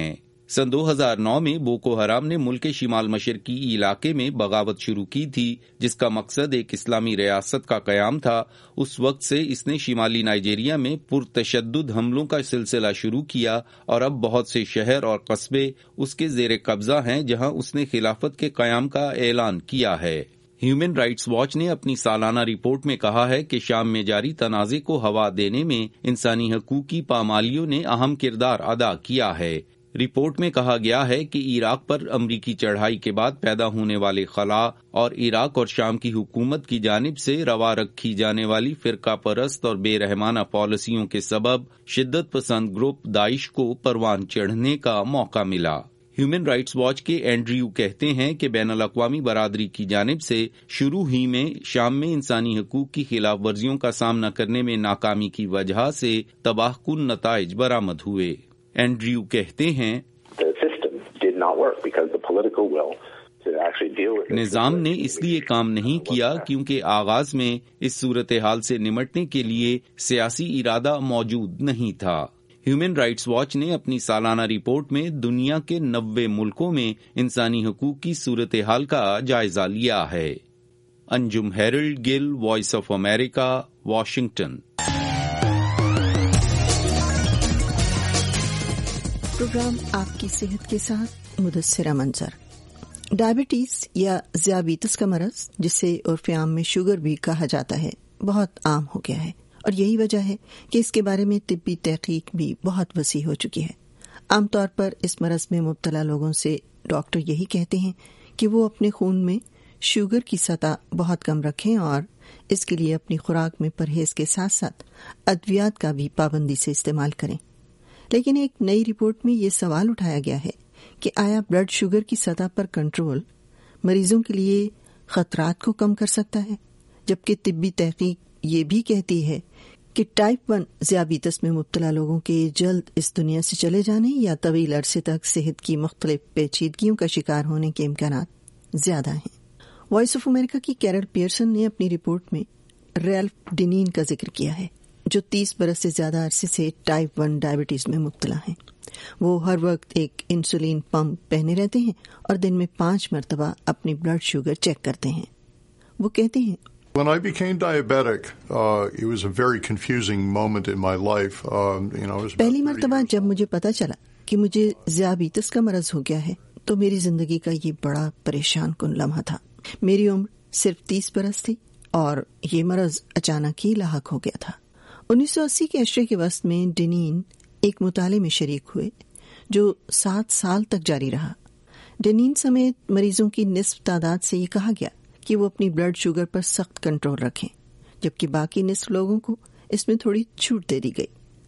सन दो हज़ार नौ में बोको हराम ने मुल्क के शिमाल मशरकी इलाके में बगावत शुरू की थी, जिसका मकसद एक इस्लामी रियासत का कयाम था। उस वक्त से इसने शिमाली नाइजीरिया में पुरतशद्दुद हमलों का सिलसिला शुरू किया और अब बहुत से शहर और कस्बे उसके जेर कब्जा हैं, जहां उसने खिलाफत के कयाम का ऐलान किया है। ह्यूमन राइट्स वॉच ने अपनी सालाना रिपोर्ट में कहा है कि शाम में जारी तनाज़े को हवा देने में इंसानी हकूक़ की पामालियों ने अहम किरदार अदा किया है। रिपोर्ट में कहा गया है कि इराक पर अमरीकी चढ़ाई के बाद पैदा होने वाले खला और इराक और शाम की हुकूमत की जानिब से रवा रखी जाने वाली फिरका परस्त और बेरहमाना पॉलिसियों के सबब शिद्दत पसंद ग्रुप दाइश को परवान चढ़ने का मौका मिला। ह्यूमन राइट्स वॉच के एंड्रयू कहते हैं कि बैनुल अक़वामी बरादरी की जानिब से शुरू ही में शाम में इंसानी हकूक़ की खिलाफ वर्जियों का सामना करने में नाकामी की वजह से तबाहकुन नताइज बरामद हुए। एंड्रयू कहते हैं, निज़ाम ने इसलिए काम नहीं किया क्योंकि आगाज में इस सूरत हाल से निमटने के लिए सियासी इरादा मौजूद नहीं था। ह्यूमन राइट्स वॉच ने अपनी सालाना रिपोर्ट में दुनिया के नब्बे मुल्कों में इंसानी हकूक़ की सूरत हाल का जायजा लिया है। Anjum Herald Gill, voice of America, Washington. Programme आपकी सेहत के साथ मुदस्सिरा मंजर। डायबिटीज या ज़ियाबीतस का मरज, जिसे उर्फ़ आम में शुगर भी कहा जाता है, बहुत आम हो गया है और यही वजह है कि इसके बारे में तिब्बी तहकीक भी बहुत वसी हो चुकी है। आमतौर पर इस मरज में मुब्तला लोगों से डॉक्टर यही कहते हैं कि वो अपने खून में शुगर की सतह बहुत कम रखें और इसके लिए अपनी खुराक में परहेज के साथ साथ अद्वियात का भी पाबंदी से इस्तेमाल करें। लेकिन एक नई रिपोर्ट में ये सवाल उठाया गया है कि आया ब्लड शुगर की सतह पर कंट्रोल मरीजों के लिए खतरात को कम कर सकता है, जबकि तिब्बी तहकीक ये भी कहती है कि टाइप वन ज़ियाबीतस में मुब्तला लोगों के जल्द इस दुनिया से चले जाने या तवील अरसे तक सेहत की मुख्तलिफ पेचीदगियों का शिकार होने के इम्कानात ज्यादा हैं। वॉइस ऑफ अमेरिका की कैरल पियर्सन ने अपनी रिपोर्ट में रैल्फ डिनीन का जिक्र किया है, जो तीस बरस से ज्यादा अरसे से टाइप वन डायबिटीज में मुब्तला हैं। वो हर वक्त एक इंसुलिन पंप पहने रहते हैं और दिन में पांच मरतबा अपनी ब्लड शुगर चेक करते हैं। वो कहते हैं, When I became diabetic, uh, it was a very confusing moment in my life. Um, you know, it was पहली मरतबा जब मुझे पता चला कि मुझे ज़ियाबीतस का मरज हो गया है, तो मेरी जिंदगी का ये बड़ा परेशान कुन लम्हा था। मेरी उम्र सिर्फ तीस बरस थी और ये मरज अचानक ही लाहक हो गया था। उन्नीस सौ अस्सी के अशरे के वस्त में डिनीन एक मुताले में शरीक हुए जो सात साल तक जारी रहा। डिनीन समेत मरीजों की निस्फ तादाद से ये कहा गया कि वो अपनी ब्लड शुगर पर सख्त कंट्रोल रखें, जबकि बाकी निस्फ लोगों को इसमें थोड़ी छूट दे दी गई।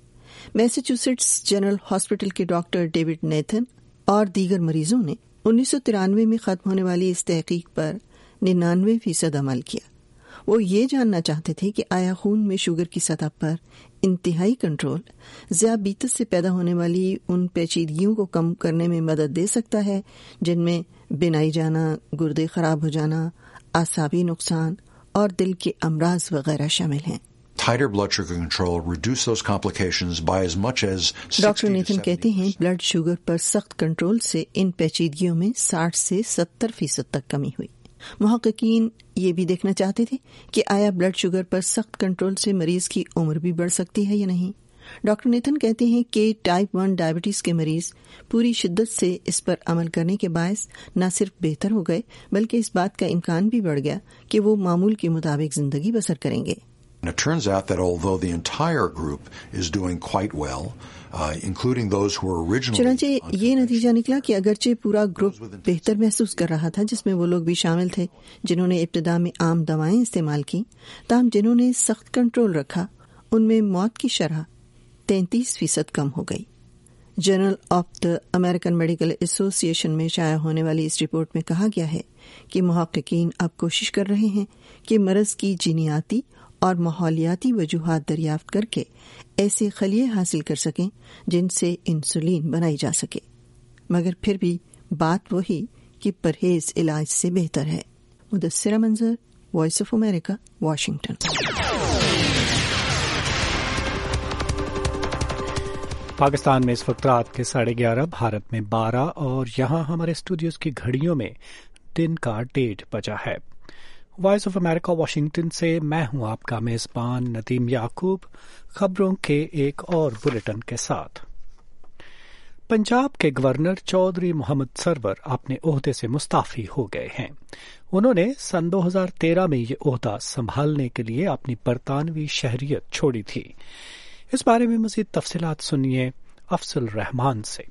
मैसाचुसेट्स जनरल हॉस्पिटल के डॉक्टर डेविड नेथन और दीगर मरीजों ने उन्नीस सौ तिरानवे में खत्म होने वाली इस तहकीक पर निन्यानवे फीसद अमल किया। वो ये जानना चाहते थे कि आया खून में शुगर की सतह पर इंतहाई कंट्रोल ज़ियाबीतस से पैदा होने वाली उन पेचीदगियों को कम करने में मदद दे सकता है जिनमें बिनाई जाना, गुर्दे खराब हो जाना, आसाबी नुकसान और दिल के अमराज वगैरह शामिल हैं। Tighter blood sugar control reduce those complications by as much as doctor Nathan कहते हैं, ब्लड शुगर पर सख्त कंट्रोल से इन पेचीदगियों में साठ से सत्तर फीसद तक कमी हुई। मुहक्किकीन ये भी देखना चाहते थे कि आया ब्लड शुगर पर सख्त कंट्रोल से मरीज की उम्र भी बढ़ सकती है या नहीं। डॉक्टर नेथन कहते हैं कि टाइप वन डायबिटीज के मरीज पूरी शिद्दत से इस पर अमल करने के बायस न सिर्फ बेहतर हो गए, बल्कि इस बात का इम्कान भी बढ़ गया कि वो मामूल के मुताबिक जिंदगी बसर करेंगे। It turns out that although the entire group is doing quite well, uh, including those who were originally चुनांचे ये नतीजा निकला कि अगरचे पूरा ग्रुप बेहतर महसूस कर रहा था, जिसमें वो लोग भी शामिल थे जिन्होंने इब्तिदा में आम दवाएं इस्तेमाल की, ताहम जिन्होंने सख्त कंट्रोल रखा उनमें मौत की शरह तैंतीस फीसद कम हो गई। Journal of the American medical association में शाया होने वाली इस रिपोर्ट में कहा गया है कि मुहक्किकीन अब कोशिश कर रहे हैं कि मरज की जीनियाती और माहौलियाती वजूहात दरियाफ्त करके ऐसे खलिए हासिल कर सकें जिनसे इंसुलिन बनाई जा सके, मगर फिर भी बात वही कि परहेज इलाज से बेहतर है। Mudassira Manzar, voice of America, Washington. Pakistan میں اس وقت رات کے ساڑھے گیارہ، بھارت میں بارہ اور یہاں ہمارے اسٹوڈیوز کی گھڑیوں میں دن کا ڈیڑھ بجا ہے۔ وائس آف امریکہ واشنگٹن سے میں ہوں آپ کا میزبان ندیم یعقوب، خبروں کے ایک اور بلیٹن کے ساتھ۔ پنجاب کے گورنر چودھری محمد سرور اپنے عہدے سے مستعفی ہو گئے ہیں۔ انہوں نے سن دو ہزار تیرہ میں یہ عہدہ سنبھالنے کے لیے اپنی برطانوی شہریت چھوڑی تھی۔ اس بارے میں مزید تفصیلات سنیے افضل رحمان سے۔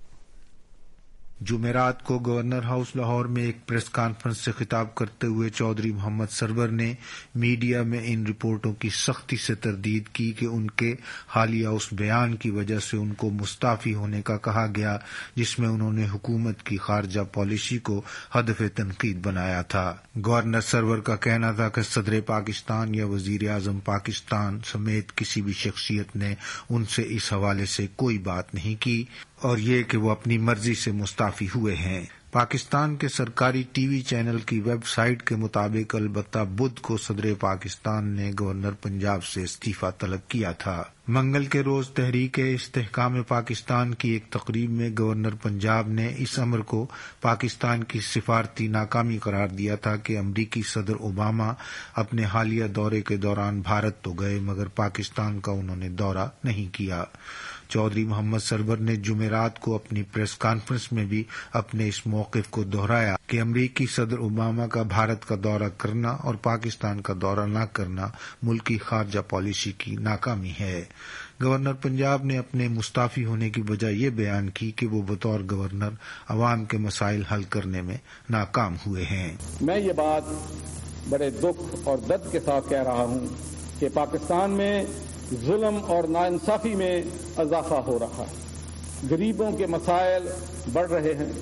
جمعرات کو گورنر ہاؤس لاہور میں ایک پریس کانفرنس سے خطاب کرتے ہوئے چودھری محمد سرور نے میڈیا میں ان رپورٹوں کی سختی سے تردید کی کہ ان کے حالیہ اس بیان کی وجہ سے ان کو مستعفی ہونے کا کہا گیا جس میں انہوں نے حکومت کی خارجہ پالیسی کو ہدف تنقید بنایا تھا۔ گورنر سرور کا کہنا تھا کہ صدر پاکستان یا وزیر اعظم پاکستان سمیت کسی بھی شخصیت نے ان سے اس حوالے سے کوئی بات نہیں کی، اور یہ کہ وہ اپنی مرضی سے مستعفی ہوئے ہیں۔ پاکستان کے سرکاری ٹی وی چینل کی ویب سائٹ کے مطابق البتہ بدھ کو صدر پاکستان نے گورنر پنجاب سے استعفیٰ طلب کیا تھا۔ منگل کے روز تحریک استحکام پاکستان کی ایک تقریب میں گورنر پنجاب نے اس امر کو پاکستان کی سفارتی ناکامی قرار دیا تھا کہ امریکی صدر اوباما اپنے حالیہ دورے کے دوران بھارت تو گئے مگر پاکستان کا انہوں نے دورہ نہیں کیا۔ چودھری محمد سرور نے جمعرات کو اپنی پریس کانفرنس میں بھی اپنے اس موقف کو دہرایا کہ امریکی صدر اوباما کا بھارت کا دورہ کرنا اور پاکستان کا دورہ نہ کرنا ملکی خارجہ پالیسی کی ناکامی ہے۔ گورنر پنجاب نے اپنے مستعفی ہونے کی وجہ یہ بیان کی کہ وہ بطور گورنر عوام کے مسائل حل کرنے میں ناکام ہوئے ہیں۔ میں یہ بات بڑے دکھ اور درد کے ساتھ کہہ رہا ہوں کہ پاکستان میں ظلم اور ناانصافی میں اضافہ ہو رہا ہے، غریبوں کے مسائل بڑھ رہے ہیں،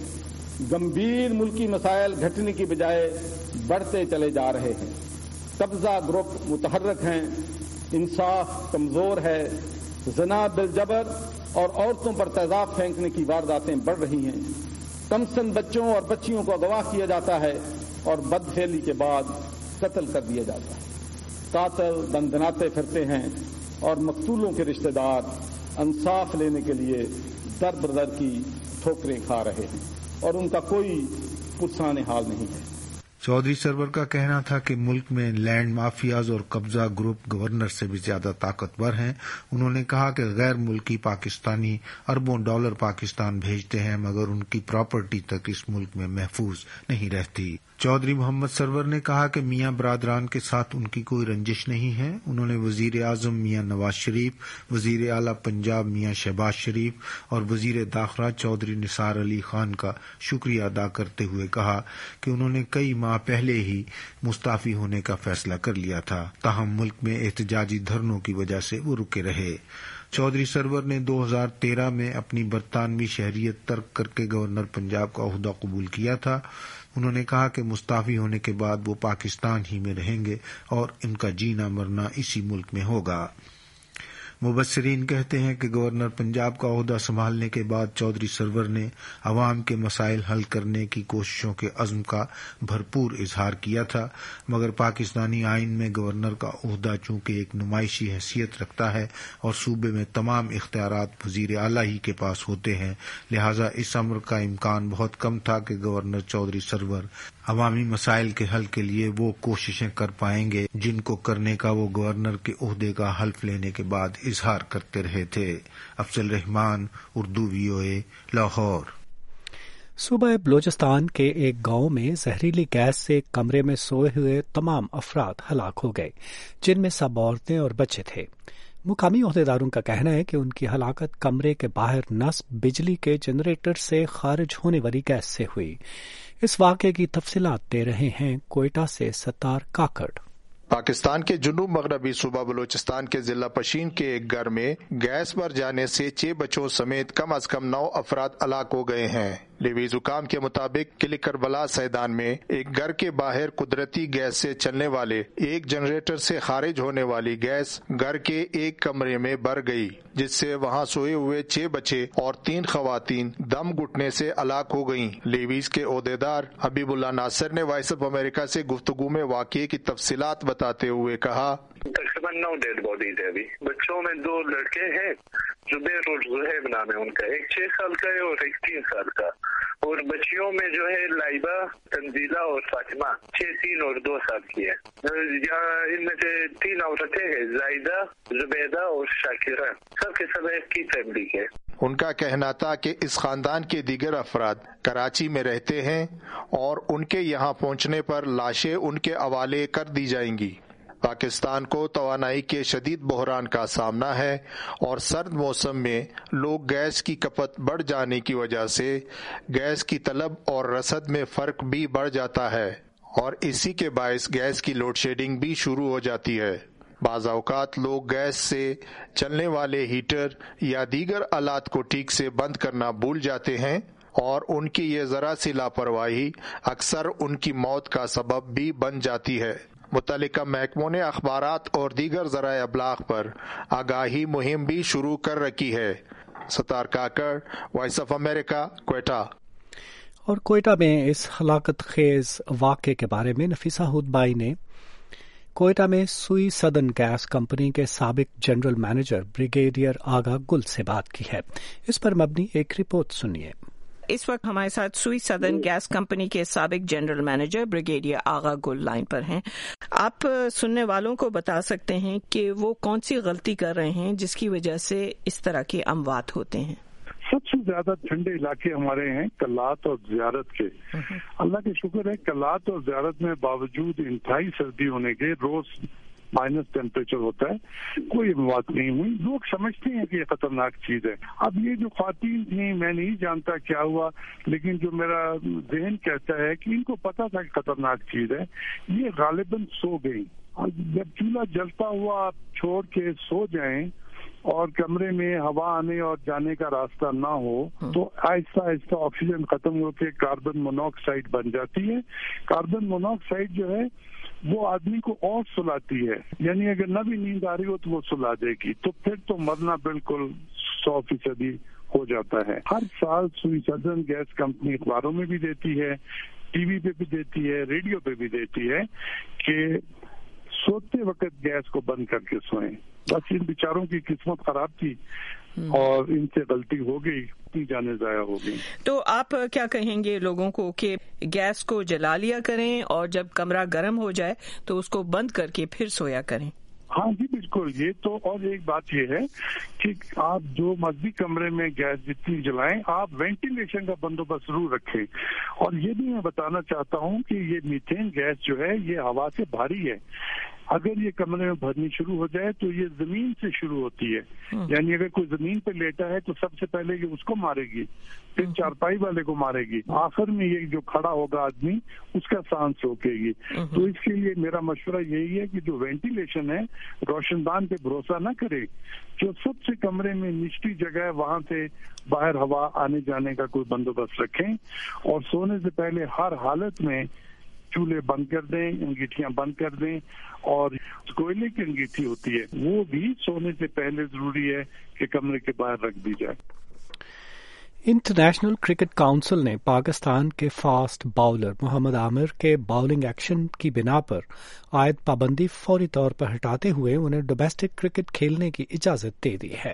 گمبھیر ملکی مسائل گھٹنے کی بجائے بڑھتے چلے جا رہے ہیں، قبضہ گروپ متحرک ہیں، انصاف کمزور ہے، زنا بالجبر اور عورتوں پر تیزاب پھینکنے کی وارداتیں بڑھ رہی ہیں، کمسن بچوں اور بچیوں کو اغوا کیا جاتا ہے اور بدفعلی کے بعد قتل کر دیا جاتا ہے، قاتل دندناتے پھرتے ہیں اور مقتولوں کے رشتہ دار انصاف لینے کے لیے در بدر کی ٹھوکریں کھا رہے ہیں اور ان کا کوئی پرسان حال نہیں ہے۔ چودھری سرور کا کہنا تھا کہ ملک میں لینڈ مافیاز اور قبضہ گروپ گورنر سے بھی زیادہ طاقتور ہیں۔ انہوں نے کہا کہ غیر ملکی پاکستانی اربوں ڈالر پاکستان بھیجتے ہیں مگر ان کی پراپرٹی تک اس ملک میں محفوظ نہیں رہتی۔ چودھری محمد سرور نے کہا کہ میاں برادران کے ساتھ ان کی کوئی رنجش نہیں ہے۔ انہوں نے وزیر اعظم میاں نواز شریف، وزیر اعلیٰ پنجاب میاں شہباز شریف اور وزیر داخلہ چودھری نثار علی خان کا شکریہ ادا کرتے ہوئے کہا کہ انہوں نے کئی ماہ پہلے ہی مستعفی ہونے کا فیصلہ کر لیا تھا، تاہم ملک میں احتجاجی دھرنوں کی وجہ سے وہ رکے رہے۔ چودھری سرور نے دو ہزار تیرہ میں اپنی برطانوی شہریت ترک کر کے گورنر پنجاب کا عہدہ قبول کیا تھا۔ انہوں نے کہا کہ مستعفی ہونے کے بعد وہ پاکستان ہی میں رہیں گے اور ان کا جینا مرنا اسی ملک میں ہوگا۔ مبصرین کہتے ہیں کہ گورنر پنجاب کا عہدہ سنبھالنے کے بعد چودھری سرور نے عوام کے مسائل حل کرنے کی کوششوں کے عزم کا بھرپور اظہار کیا تھا مگر پاکستانی آئین میں گورنر کا عہدہ چونکہ ایک نمائشی حیثیت رکھتا ہے اور صوبے میں تمام اختیارات وزیر اعلیٰ ہی کے پاس ہوتے ہیں، لہذا اس امر کا امکان بہت کم تھا کہ گورنر چودھری سرور عوامی مسائل کے حل کے لیے وہ کوششیں کر پائیں گے جن کو کرنے کا وہ گورنر کے عہدے کا حلف لینے کے بعد اظہار کرتے رہے تھے۔ افضل رحمان، اردو وی او اے، لاہور۔ صوبہ بلوچستان کے ایک گاؤں میں زہریلی گیس سے کمرے میں سوئے ہوئے تمام افراد ہلاک ہو گئے جن میں سب عورتیں اور بچے تھے۔ مقامی عہدیداروں کا کہنا ہے کہ ان کی ہلاکت کمرے کے باہر نصب بجلی کے جنریٹر سے خارج ہونے والی گیس سے ہوئی۔ اس واقعے کی تفصیلات دے رہے ہیں کوئٹہ سے ستار کاکڑ۔ پاکستان کے جنوب مغربی صوبہ بلوچستان کے ضلع پشین کے ایک گھر میں گیس بھر جانے سے چھ بچوں سمیت کم از کم نو افراد ہلاک ہو گئے ہیں۔ لیویز حکام کے مطابق کلی کربلا سیدان میں ایک گھر کے باہر قدرتی گیس سے چلنے والے ایک جنریٹر سے خارج ہونے والی گیس گھر کے ایک کمرے میں بھر گئی جس سے وہاں سوئے ہوئے چھ بچے اور تین خواتین دم گھٹنے سے ہلاک ہو گئیں۔ لیویز کے عہدیدار حبیب اللہ ناصر نے وائس آف امریکہ سے گفتگو میں واقعے کی تفصیلات بتاتے ہوئے کہا، तकरीबन नौ डेड बॉडीज है अभी। बच्चों में दो लड़के हैं, जुबैर और जुहैब नाम है उनका, एक छह साल का है और एक तीन साल का। और बच्चियों में जो है लाइबा, तंजीला और फातिमा, छह, तीन और दो साल की है। यहाँ इनमें से तीन औरतें हैं, जायदा, जुबैदा और शाकिरा, सब के सब एक की फैमिली के। उनका कहना था कि इस खानदान के दीगर अफराद कराची में रहते हैं और उनके यहाँ पहुँचने पर लाशें उनके हवाले कर दी जाएंगी। पाकिस्तान को तवानाई के शदीद बहरान का सामना है और सर्द मौसम में लोग गैस की खपत बढ़ जाने की वजह से गैस की तलब और रसद में फ़र्क भी बढ़ जाता है और इसी के बायस गैस की लोड शेडिंग भी शुरू हो जाती है। बाज़ औक़ात लोग गैस से चलने वाले हीटर या दीगर आलात को ठीक से बंद करना भूल जाते हैं और उनकी ये ज़रा सी लापरवाही अक्सर उनकी मौत का सबब भी बन जाती है। मुतल्लिका महकमों ने अखबारात और दीगर ज़राए अबलाग पर आगाही मुहिम भी शुरू कर रखी है। Sattar Kakar, voice of America, Quetta. और कोयटा में इस हलाकत खेज वाक़े के बारे में नफीसा हुदबाई ने कोयटा में सुई सदन गैस कंपनी के साबिक जनरल मैनेजर ब्रिगेडियर आगा गुल से बात की है। इस पर मबनी एक रिपोर्ट सुनिए। इस वक्त हमारे साथ सुई सदन गैस कंपनी के साबिक जनरल मैनेजर ब्रिगेडियर आगा गुल लाइन पर हैं। आप सुनने वालों को बता सकते हैं कि वो कौन सी गलती कर रहे हैं जिसकी वजह से इस तरह के अमवात होते हैं? सबसे ज्यादा ठंडे इलाके हमारे हैं कलात और ज़ियारत के। अल्लाह के शुक्र है कलात और ज़ियारत में बावजूद इंतहाई सर्दी होने के रोज माइनस टेम्परेचर होता है, कोई बात नहीं हुई। लोग समझते हैं कि ये खतरनाक चीज है। अब ये जो ख्वातीन थी, मैं नहीं जानता क्या हुआ, लेकिन जो मेरा जहन कहता है कि इनको पता था कि खतरनाक चीज है, ये गालिबन सो गई। और जब चूल्हा जलता हुआ आप छोड़ के सो जाएं और कमरे में हवा आने और जाने का रास्ता ना हो तो आहिस्ता आहिस्ता ऑक्सीजन खत्म होकर कार्बन मोनोऑक्साइड बन जाती है। कार्बन मोनोऑक्साइड जो है वो आदमी को और सुलाती है, यानी अगर न भी नींद आ रही हो तो वो सुला देगी, तो फिर तो मरना बिल्कुल सौ फीसदी हो जाता है। हर साल सुई सदन गैस कंपनी अखबारों में भी देती है, टीवी पे भी देती है, रेडियो पे भी देती है कि सोते वक्त गैस को बंद करके सोएं। बस इन बेचारों की किस्मत खराब थी और इनसे गलती हो गई, इतनी जाने जाया हो गई। तो आप क्या कहेंगे लोगों को कि गैस को जला लिया करें और जब कमरा गर्म हो जाए तो उसको बंद करके फिर सोया करें? हाँ जी बिल्कुल। ये तो और एक बात ये है कि आप जो मस्जिद कमरे में गैस जितनी जलाएं, आप वेंटिलेशन का बंदोबस्त जरूर रखें। और ये भी मैं बताना चाहता हूँ कि ये मीथेन गैस जो है ये हवा से भारी है। अगर ये कमरे में भरनी शुरू हो जाए तो ये जमीन से शुरू होती है, यानी अगर कोई जमीन पे लेटा है तो सबसे पहले ये उसको मारेगी, फिर चारपाई वाले को मारेगी, आखिर में ये जो खड़ा होगा आदमी उसका सांस रोकेगी। तो इसके लिए मेरा मशवरा यही है कि जो वेंटिलेशन है, रोशनदान पे भरोसा न करे, जो सबसे कमरे में निचली जगह है वहां से बाहर हवा आने जाने का कोई बंदोबस्त रखें। और सोने से पहले हर हालत में चूल्हे बंद कर दें, अंगीठियां बंद कर दें। और कोयले की अंगीठी होती है वो भी सोने से पहले जरूरी है कि कमरे के बाहर रख दी जाए। इंटरनेशनल क्रिकेट काउंसिल ने पाकिस्तान के फास्ट बाउलर मोहम्मद आमिर के बाउलिंग एक्शन की बिना पर आयद पाबंदी फौरी तौर पर हटाते हुए उन्हें डोमेस्टिक क्रिकेट खेलने की इजाजत दे दी है।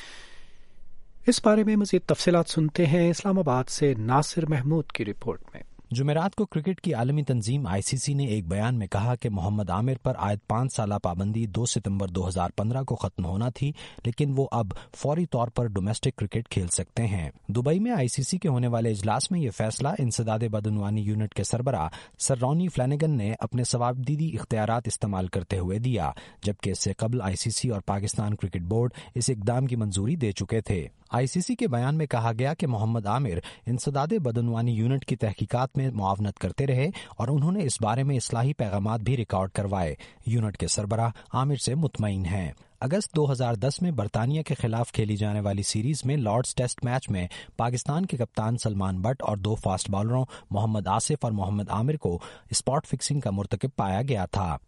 इस बारे में मजीद तफसीलात सुनते हैं इस्लामाबाद से नासिर महमूद की रिपोर्ट में। जुमेरात को क्रिकेट की आलमी तंजीम आईसीसी ने एक बयान में कहा कि मोहम्मद आमिर पर आयद पाँच साल पाबंदी दो सितंबर दो हज़ार पंद्रह को खत्म होना थी, लेकिन वो अब फौरी तौर पर डोमेस्टिक क्रिकेट खेल सकते हैं। दुबई में आईसीसी के होने वाले इजलास में ये फैसला इंसदाद बदनवानी यूनिट के सरबराह सर रॉनी फ्लैनेगन ने अपने सवाबदीदी इख्तियारात इस्तेमाल करते हुए दिया, जबकि इससे कबल आईसीसी और पाकिस्तान क्रिकेट बोर्ड इस इकदाम की मंजूरी दे चुके थे। आईसीसी के बयान में कहा गया कि मोहम्मद आमिर इंसदाद बदनवानी यूनिट की तहकीकात में मुआवनत करते रहे और उन्होंने इस बारे में इस्लाही पैगामात भी रिकॉर्ड करवाए। यूनिट के सरबराह आमिर से मुतमईन हैं। अगस्त दो हज़ार दस में बरतानिया के खिलाफ खेली जाने वाली सीरीज में लॉर्ड्स टेस्ट मैच में पाकिस्तान के कप्तान सलमान बट और दो फास्ट बॉलरों मोहम्मद आसिफ और मोहम्मद आमिर को स्पॉट फिक्सिंग का मुर्तकिब पाया गया था।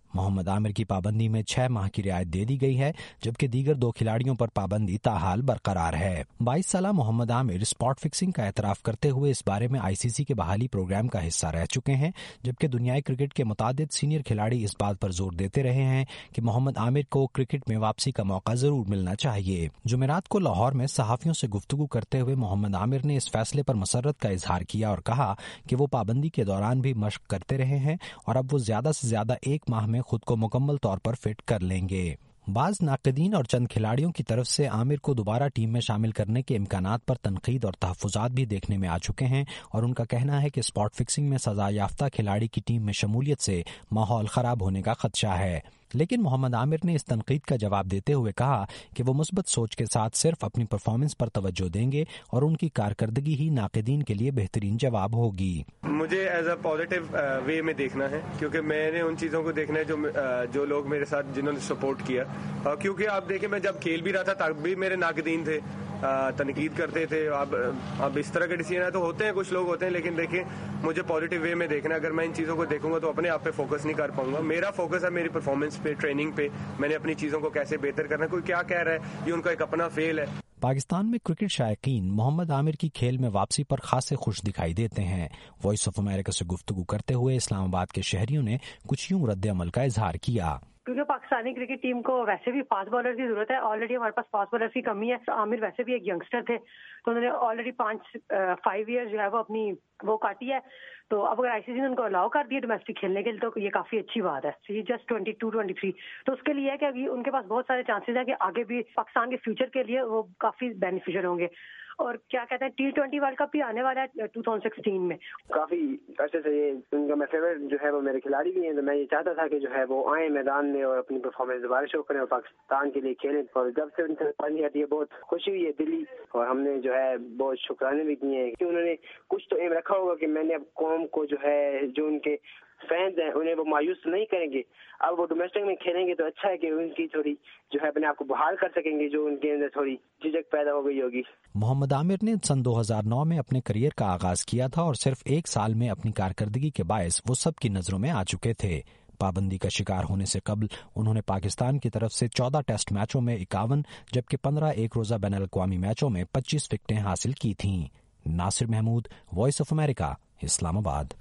मोहम्मद आमिर की पाबंदी में छह माह की रियायत दे दी गई है, जबकि दीगर दो खिलाड़ियों पर पाबंदी ताहाल बरकरार है। बाईस साला मोहम्मद आमिर स्पॉट फिक्सिंग का एतराफ करते हुए इस बारे में आईसीसी के बहाली प्रोग्राम का हिस्सा रह चुके हैं, जबकि दुनियाई क्रिकेट के मुतादिद सीनियर खिलाड़ी इस बात पर जोर देते रहे हैं कि मोहम्मद आमिर को क्रिकेट में वापसी का मौका जरूर मिलना चाहिए। जुमेरात को लाहौर में सहाफियों से गुफ्तगू करते हुए मोहम्मद आमिर ने इस फैसले पर मसरत का इजहार किया और कहा कि वो पाबंदी के दौरान भी मशक करते रहे हैं और अब वो ज्यादा से ज्यादा एक माह में खुद को मुकम्मल तौर पर फिट कर लेंगे। बाज नाक़दीन और चंद खिलाड़ियों की तरफ से आमिर को दोबारा टीम में शामिल करने के इम्कानात पर तनकीद और तहफ़्फ़ुज़ात भी देखने में आ चुके हैं और उनका कहना है कि स्पॉट फिक्सिंग में सजा याफ्ता खिलाड़ी की टीम में शमूलियत से माहौल ख़राब होने का खदशा है। लेकिन मोहम्मद आमिर ने इस तनकीद का जवाब देते हुए कहा कि वो मुस्बत सोच के साथ सिर्फ अपनी परफॉर्मेंस पर तवज्जो देंगे और उनकी कारकर्दगी ही नाक़दीन के लिए बेहतरीन जवाब होगी। मुझे एज अ पॉजिटिव वे में देखना है, क्योंकि मैंने उन चीज़ों को देखना है जो जो लोग मेरे साथ जिन्होंने सपोर्ट किया, क्योंकि आप देखें मैं जब खेल भी रहा था तब भी मेरे नाक़दीन थे, तनकीद करते थे। अब अब इस तरह के डिसीजन है तो होते हैं, कुछ लोग होते हैं, लेकिन देखिए मुझे पॉजिटिव वे में देखना है। अगर मैं इन चीज़ों को देखूंगा तो अपने आप पे फोकस नहीं कर पाऊंगा। मेरा फोकस है मेरी परफॉर्मेंस पे, ट्रेनिंग पे, मैंने अपनी चीज़ों को कैसे बेहतर करना है। कोई क्या कह रहा है ये उनका एक अपना फेल है। पाकिस्तान में क्रिकेट शायकीन मोहम्मद आमिर की खेल में वापसी पर खासे खुश दिखाई देते हैं। वॉइस ऑफ अमेरिका से गुफ्तगू करते हुए इस्लामाबाद के शहरियों ने कुछ यूं रद्द अमल का इजहार किया। क्योंकि पाकिस्तानी क्रिकेट टीम को वैसे भी फास्ट बॉलर की जरूरत है, ऑलरेडी हमारे पास फास्ट बॉलर की कमी है। आमिर वैसे भी एक यंगस्टर थे तो उन्होंने ऑलरेडी पाँच फाइव ईयर जो है वो अपनी वो काटी है। तो अब अगर आईसीसी ने उनको अलाउ कर दिया डोमेस्टिक खेलने के लिए तो ये काफी अच्छी बात है। ये just twenty two twenty three तो उसके लिए है कि अभी उनके पास बहुत सारे चांसेस है कि आगे भी पाकिस्तान के फ्यूचर के लिए वो काफी बेनिफिशियल होंगे। और क्या कहते हैं टी ट्वेंटी वर्ल्ड कप भी आने वाला है टू थाउजेंड सिक्सटीन में। काफी अच्छे से ये उनका मैं फेवरेट जो है वो मेरे खिलाड़ी भी हैं, तो मैं ये चाहता था कि जो है वो आए मैदान में और अपनी परफॉर्मेंस दोबारा शो करें और पाकिस्तान के लिए खेलें। और जब से उनसे पानी आती है बहुत खुशी हुई है दिली, और हमने जो है बहुत शुक्राने भी किए हैं कि उन्होंने कुछ तो एम रखा होगा कि मैंने अब कौम को जो है जो उनके फैंस हैं उन्हें वो मायूस नहीं करेंगे। अब वो डोमेस्टिक में खेलेंगे तो अच्छा है कि उनकी थोड़ी जो है अपने आप को बहाल कर सकेंगे जो उनके अंदर थोड़ी झिझक पैदा हो गई होगी। मोहम्मद आमिर ने सन दो हज़ार नौ में अपने करियर का आगाज किया था और सिर्फ एक साल में अपनी कारकर्दगी के बायस वो सबकी नजरों में आ चुके थे। पाबंदी का शिकार होने से कबल उन्होंने पाकिस्तान की तरफ से चौदह टेस्ट मैचों में इक्यावन जबकि पंद्रह एक रोजा बैन अल-अक़वामी मैचों में पच्चीस विकेटें हासिल की थीं। Nasir Mahmood, voice of America, Islamabad.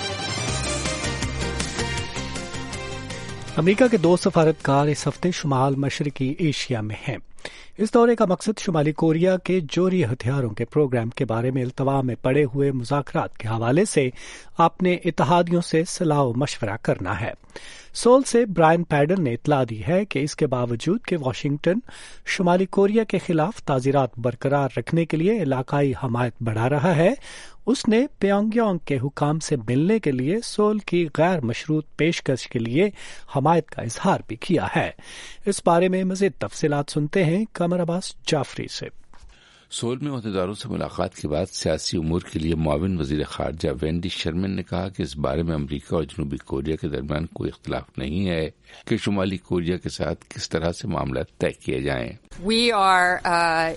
America के दो सफारतकार इस हफ्ते शुमाल मशरकी एशिया में हैं। इस दौरे का मकसद शुमाली कोरिया के जोहरी हथियारों के प्रोग्राम के बारे में इल्तवा में पड़े हुए मुज़ाकरात के हवाले से अपने इत्तेहादियों से सलाह मशवरा करना है। सोल से ब्रायन पैडन ने इतला दी है कि इसके बावजूद कि वाशिंगटन शुमाली कोरिया के खिलाफ ताज़ीरात बरकरार रखने के लिए इलाकाई हमायत बढ़ा रहा है, उसने प्योंगयांग के हुकाम से मिलने के लिए सोल की गैर मशरूत पेशकश के लिए हमायत का इजहार भी किया है। इस बारे में मजीद तफसीलात सुनते हैं कमर अब्बास जाफरी से। सोल में अहदेदारों से मुलाकात के बाद सियासी उमूर के लिए मुआविन वजीर खारजा वेंडी शर्मन ने कहा कि इस बारे में अमरीका और जनूबी कोरिया के दरमियान कोई इख्तिलाफ नहीं है कि शुमाली कोरिया के साथ किस तरह से मामला तय किए जाएं। We are uh,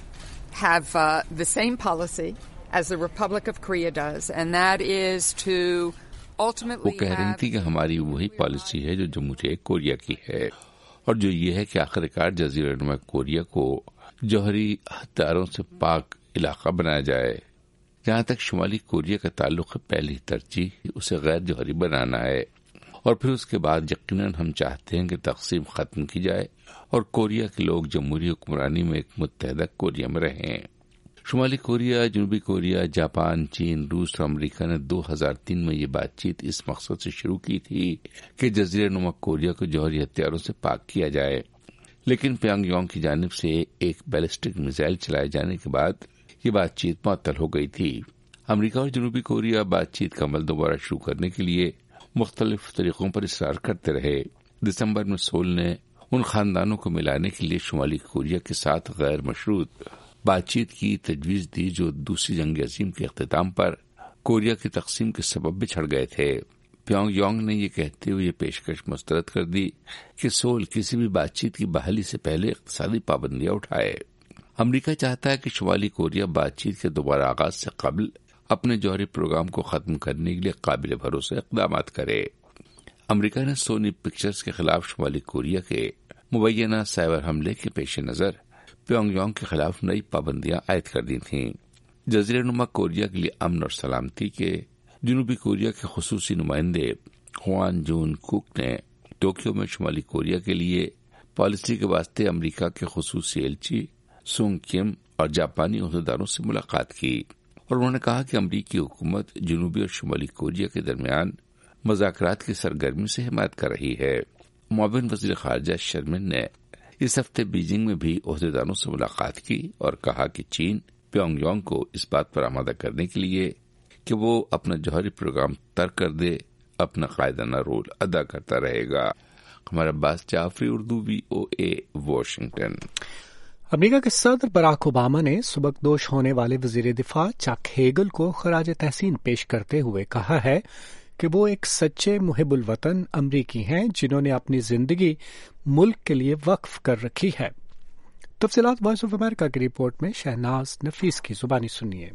have uh, the same policy as the Republic of Korea does, and that is to ultimately वो कह रही थी कि हमारी वही पॉलिसी है जो जमहूरियत कोरिया की है और जो ये है कि आखिरकार जजीरा नुमा कोरिया को जौहरी हथियारों से पाक इलाका बनाया जाए। जहां तक शुमाली कोरिया का ताल्लुक है, पहली तरजीह उसे गैर जौहरी बनाना है और फिर उसके बाद यकीनन हम चाहते हैं कि तकसीम खत्म की जाए और कोरिया के लोग जमहूरी हुक्मरानी में एक मुत्तहदा कोरिया में रहें। शुमाली कोरिया, जनूबी कोरिया, जापान, चीन, रूस और अमरीका ने दो हज़ार तीन में ये बातचीत इस मकसद से शुरू की थी कि जजीरा नुमा कोरिया को जौहरी हथियारों से पाक किया जाए, लेकिन प्योंगयांग की जानिब से एक बैलिस्टिक मिसाइल चलाए जाने के बाद ये बातचीत मुअत्तल हो गई थी। अमरीका और जनूबी कोरिया बातचीत का अमल दोबारा शुरू करने के लिए मुख्तलिफ तरीकों पर इसरार करते रहे। दिसंबर में सोल ने उन खानदानों को मिलाने के लिए शुमाली कोरिया के साथ गैर मशरूत बातचीत की तजवीज दी जो दूसरी जंग अजीम के अख्तिताम पर कोरिया की तकसीम के सबब बिछड़ गए थे। प्योंगयांग ने ये कहते हुए पेशकश मुस्तरद कर दी कि सोल किसी भी बातचीत की बहाली से पहले इक़्तिसादी पाबंदियां उठाए। अमरीका चाहता है कि शुमाली कोरिया बातचीत के दोबारा आगाज से कबल अपने जौहरी प्रोग्राम को खत्म करने के लिए काबिल भरोसा इक़दाम करे। امریکہ نے سونی پکچرز کے خلاف شمالی کوریا کے مبینہ سائبر حملے کے پیش نظر پیونگ یانگ کے خلاف نئی پابندیاں عائد کر دی تھیں۔ جزیرہ نما کوریا کے لیے امن اور سلامتی کے جنوبی کوریا کے خصوصی نمائندے خوان جون کوک نے ٹوکیو میں شمالی کوریا کے لیے پالیسی کے واسطے امریکہ کے خصوصی ایلچی سونگ کم اور جاپانی عہدیداروں سے ملاقات کی، اور انہوں نے کہا کہ امریکی حکومت جنوبی اور شمالی کوریا کے درمیان مذاکرات کی سرگرمی سے حمایت کر رہی ہے۔ معاون وزیر خارجہ شرمن نے اس ہفتے بیجنگ میں بھی عہدیداروں سے ملاقات کی اور کہا کہ چین پیونگ یانگ کو اس بات پر آمادہ کرنے کے لیے کہ وہ اپنا جوہری پروگرام ترک کر دے اپنا قائدانہ رول ادا کرتا رہے گا۔ ہمارا Abbas Jafri, Urdu V O A, Washington. امریکہ کے صدر براک اوباما نے سبکدوش ہونے والے وزیر دفاع چک ہیگل کو خراج تحسین پیش کرتے ہوئے کہا ہے کہ وہ ایک سچے محب الوطن امریکی ہیں جنہوں نے اپنی زندگی ملک کے لیے وقف کر رکھی ہے۔ تفصیلات وائس آف امریکہ کی رپورٹ میں شہناز نفیس کی زبانی سنیے۔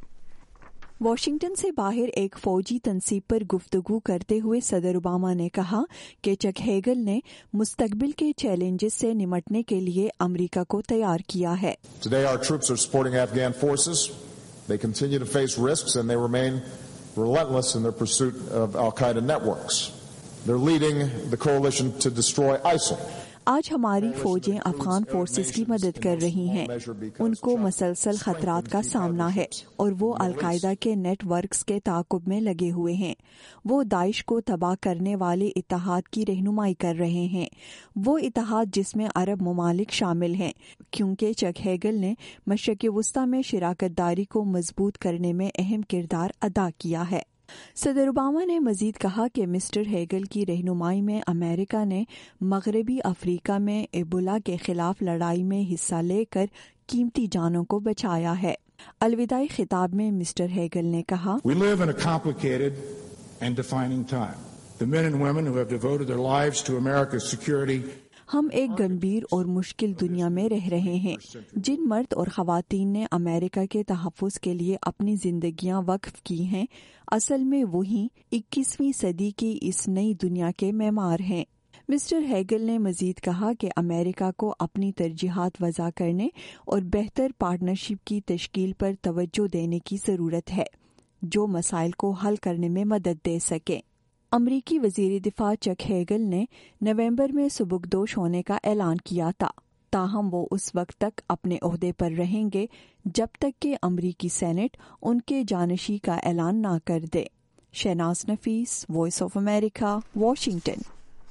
واشنگٹن سے باہر ایک فوجی تنصیب پر گفتگو کرتے ہوئے صدر اوباما نے کہا کہ چک ہیگل نے مستقبل کے چیلنجز سے نمٹنے کے لیے امریکہ کو تیار کیا ہے۔ Today our troops are supporting Afghan forces. They continue to face risks and they remain relentless in their pursuit of Al-Qaeda networks. They're leading the coalition to destroy ISIL. آج ہماری فوجیں افغان فورسز کی مدد کر رہی ہیں، ان کو مسلسل خطرات کا سامنا ہے اور وہ القاعدہ کے نیٹ ورکس کے تعاقب میں لگے ہوئے ہیں۔ وہ داعش کو تباہ کرنے والے اتحاد کی رہنمائی کر رہے ہیں، وہ اتحاد جس میں عرب ممالک شامل ہیں، کیونکہ چک ہیگل نے مشرق وسطی میں شراکت داری کو مضبوط کرنے میں اہم کردار ادا کیا ہے۔ صدر اوباما نے مزید کہا کہ مسٹر ہیگل کی رہنمائی میں امریکہ نے مغربی افریقہ میں ایبولا کے خلاف لڑائی میں حصہ لے کر قیمتی جانوں کو بچایا ہے۔ الوداعی خطاب میں مسٹر ہیگل نے کہا، We live in a complicated and defining time. The men and women who have devoted their lives to America's security ہم ایک گمبھیر اور مشکل دنیا میں رہ رہے ہیں۔ جن مرد اور خواتین نے امریکہ کے تحفظ کے لیے اپنی زندگیاں وقف کی ہیں، اصل میں وہی اکیسویں صدی کی اس نئی دنیا کے معمار ہیں۔ مسٹر ہیگل نے مزید کہا کہ امریکہ کو اپنی ترجیحات وضع کرنے اور بہتر پارٹنرشپ کی تشکیل پر توجہ دینے کی ضرورت ہے جو مسائل کو حل کرنے میں مدد دے سکے۔ امریکی وزیر دفاع چک ہیگل نے نومبر میں سبکدوش ہونے کا اعلان کیا تھا، تاہم وہ اس وقت تک اپنے عہدے پر رہیں گے جب تک کہ امریکی سینٹ ان کے جانشی کا اعلان نہ کر دے۔ Shahnaz Nafees, voice of America, Washington.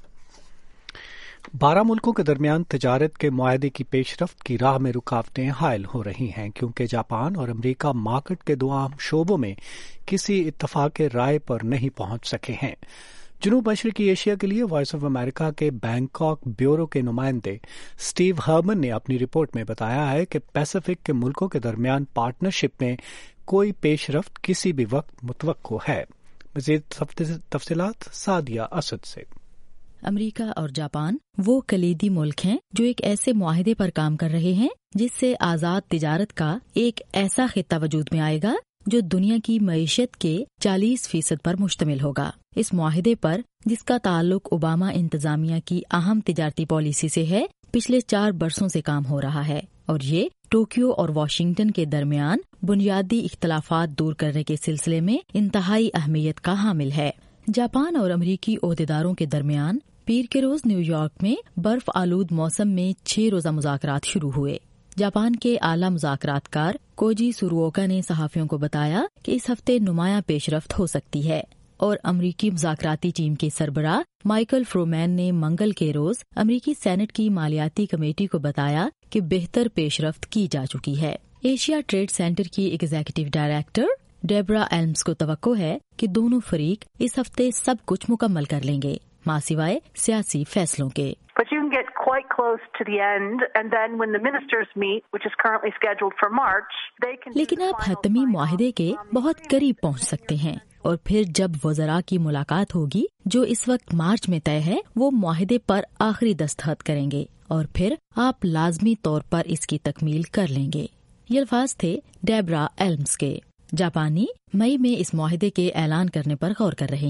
بارہ ملکوں کے درمیان تجارت کے معاہدے کی پیش رفت کی راہ میں رکاوٹیں حائل ہو رہی ہیں کیونکہ جاپان اور امریکہ مارکیٹ کے دو اہم شعبوں میں کسی اتفاق رائے پر نہیں پہنچ سکے ہیں۔ جنوب مشرقی ایشیا کے لیے وائس آف امریکہ کے بینکاک بیورو کے نمائندے اسٹیو ہرمن نے اپنی رپورٹ میں بتایا ہے کہ پیسیفک کے ملکوں کے درمیان پارٹنرشپ میں کوئی پیش رفت کسی بھی وقت متوقع ہے۔ مزید تفصیلات سعدیہ اسد سے۔ امریکہ اور جاپان وہ کلیدی ملک ہیں جو ایک ایسے معاہدے پر کام کر رہے ہیں جس سے آزاد تجارت کا ایک ایسا خطہ وجود میں آئے گا جو دنیا کی معیشت کے چالیس فیصد پر مشتمل ہوگا۔ اس معاہدے پر، جس کا تعلق اوباما انتظامیہ کی اہم تجارتی پالیسی سے ہے، پچھلے چار برسوں سے کام ہو رہا ہے اور یہ ٹوکیو اور واشنگٹن کے درمیان بنیادی اختلافات دور کرنے کے سلسلے میں انتہائی اہمیت کا حامل ہے۔ جاپان اور امریکی عہدیداروں کے درمیان پیر کے روز نیو یارک میں برف آلود موسم میں چھ روزہ مذاکرات شروع ہوئے۔ جاپان کے اعلی مذاکرات کار کوجی سوروکا نے صحافیوں کو بتایا کہ اس ہفتے نمایاں پیش رفت ہو سکتی ہے، اور امریکی مذاکراتی ٹیم کے سربراہ مائیکل فرومین نے منگل کے روز امریکی سینٹ کی مالیاتی کمیٹی کو بتایا کہ بہتر پیش رفت کی جا چکی ہے۔ ایشیا ٹریڈ سینٹر کی ایگزیکٹو ڈائریکٹر ڈیبرا ایلمز کو توقع ہے کہ دونوں فریق اس ہفتے سب کچھ مکمل کر لیں گے، ماں سوائے سیاسی فیصلوں کے۔ But you can get quite close to the end, and then when the ministers meet, which is currently scheduled for March, they can. لیکن آپ حتمی معاہدے کے بہت قریب پہنچ سکتے ہیں، اور پھر جب وزراء کی ملاقات ہوگی جو اس وقت مارچ میں طے ہے، وہ معاہدے پر آخری دستخط کریں گے اور پھر آپ لازمی طور پر اس کی تکمیل کر لیں گے۔ یہ الفاظ تھے ڈیبرا ایلمز کے۔ جاپانی مئی میں اس معاہدے کے اعلان کرنے پر غور کر رہے ہیں۔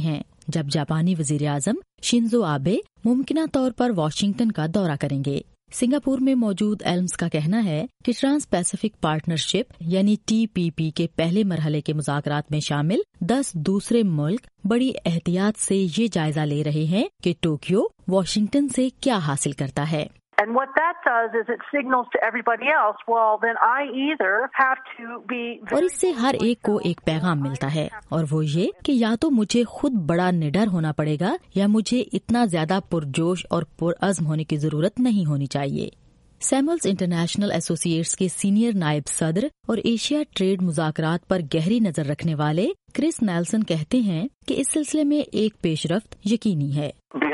जब जापानी वजीर आजम शिंजो आबे मुमकिना तौर पर वाशिंगटन का दौरा करेंगे। सिंगापुर में मौजूद एल्म्स का कहना है कि ट्रांस पैसिफिक पार्टनरशिप यानी टी पी पी के पहले मरहले के मुज़ाकरात में शामिल दस दूसरे मुल्क बड़ी एहतियात से ये जायजा ले रहे हैं कि टोक्यो वाशिंगटन से क्या हासिल करता है। And what that does is it signals to everybody else, well, then I either have to be... और इससे हर एक को एक पैगाम मिलता है और वो ये कि या तो मुझे खुद बड़ा निडर होना पड़ेगा या मुझे इतना ज्यादा पुरजोश और पुरअज़्म होने की जरूरत नहीं होनी चाहिए। सैमुअल्स इंटरनेशनल एसोसिएट्स के सीनियर नायब सदर और एशिया ट्रेड मुज़ाकरात पर गहरी नजर रखने वाले क्रिस नेल्सन कहते हैं कि इस सिलसिले में एक पेशरफ्त यकीनी है।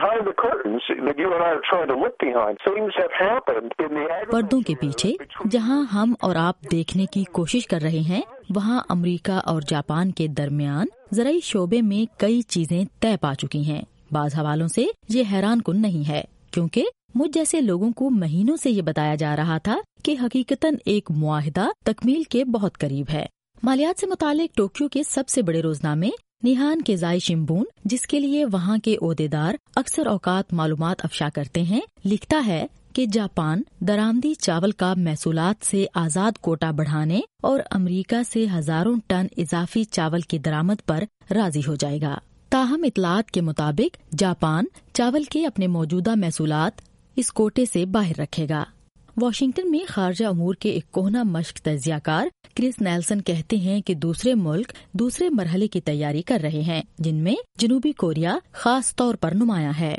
पर्दों के पीछे जहां हम और आप देखने की कोशिश कर रहे हैं, वहां अमेरिका और जापान के दरमियान ज़राई शोबे में कई चीजें तय पा चुकी हैं। बाज़ हवालों से ये हैरान कुन नहीं है, क्योंकि मुझ जैसे लोगों को महीनों से ये बताया जा रहा था कि हकीकतन एक मुआहिदा तकमील के बहुत करीब है। मालियात से मुतालिक टोक्यो के सबसे बड़े रोजनामे निहान केज़ाई शिम्बून, जिसके लिए वहाँ के ओहदेदार अक्सर औकात मालूमात अफशा करते हैं, लिखता है कि जापान दरामदी चावल का महसूलात से आजाद कोटा बढ़ाने और अमेरिका से हजारों टन इजाफी चावल की दरामद पर राजी हो जाएगा। ताहम इतलात के मुताबिक जापान चावल के अपने मौजूदा महसूलात इस कोटे से बाहर रखेगा। वाशिंगटन में खारजा अमूर के एक कोहना मश्क तजियाकार क्रिस नेल्सन कहते हैं कि दूसरे मुल्क दूसरे मरहले की तैयारी कर रहे हैं, जिनमें जनूबी कोरिया खास तौर पर नुमाया है।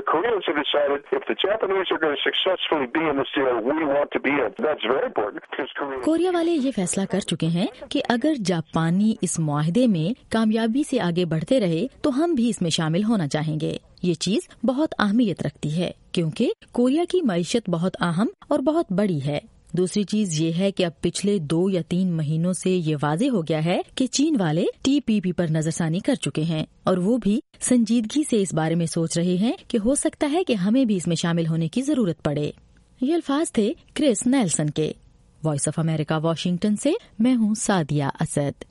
कोरिया वाले ये फैसला कर चुके हैं कि अगर जापानी इस मुआहदे में कामयाबी से आगे बढ़ते रहे तो हम भी इसमें शामिल होना चाहेंगे। ये चीज बहुत अहमियत रखती है, क्योंकि कोरिया की मईशत बहुत अहम और बहुत बड़ी है। दूसरी चीज ये है कि अब पिछले दो या तीन महीनों से ये वाजे हो गया है कि चीन वाले टी पी पी पर नजरसानी कर चुके हैं और वो भी संजीदगी से इस बारे में सोच रहे हैं कि हो सकता है कि हमें भी इसमें शामिल होने की जरूरत पड़े। ये अल्फाज थे क्रिस नेल्सन के। वॉइस ऑफ अमेरिका वाशिंगटन से मैं हूँ सादिया असद।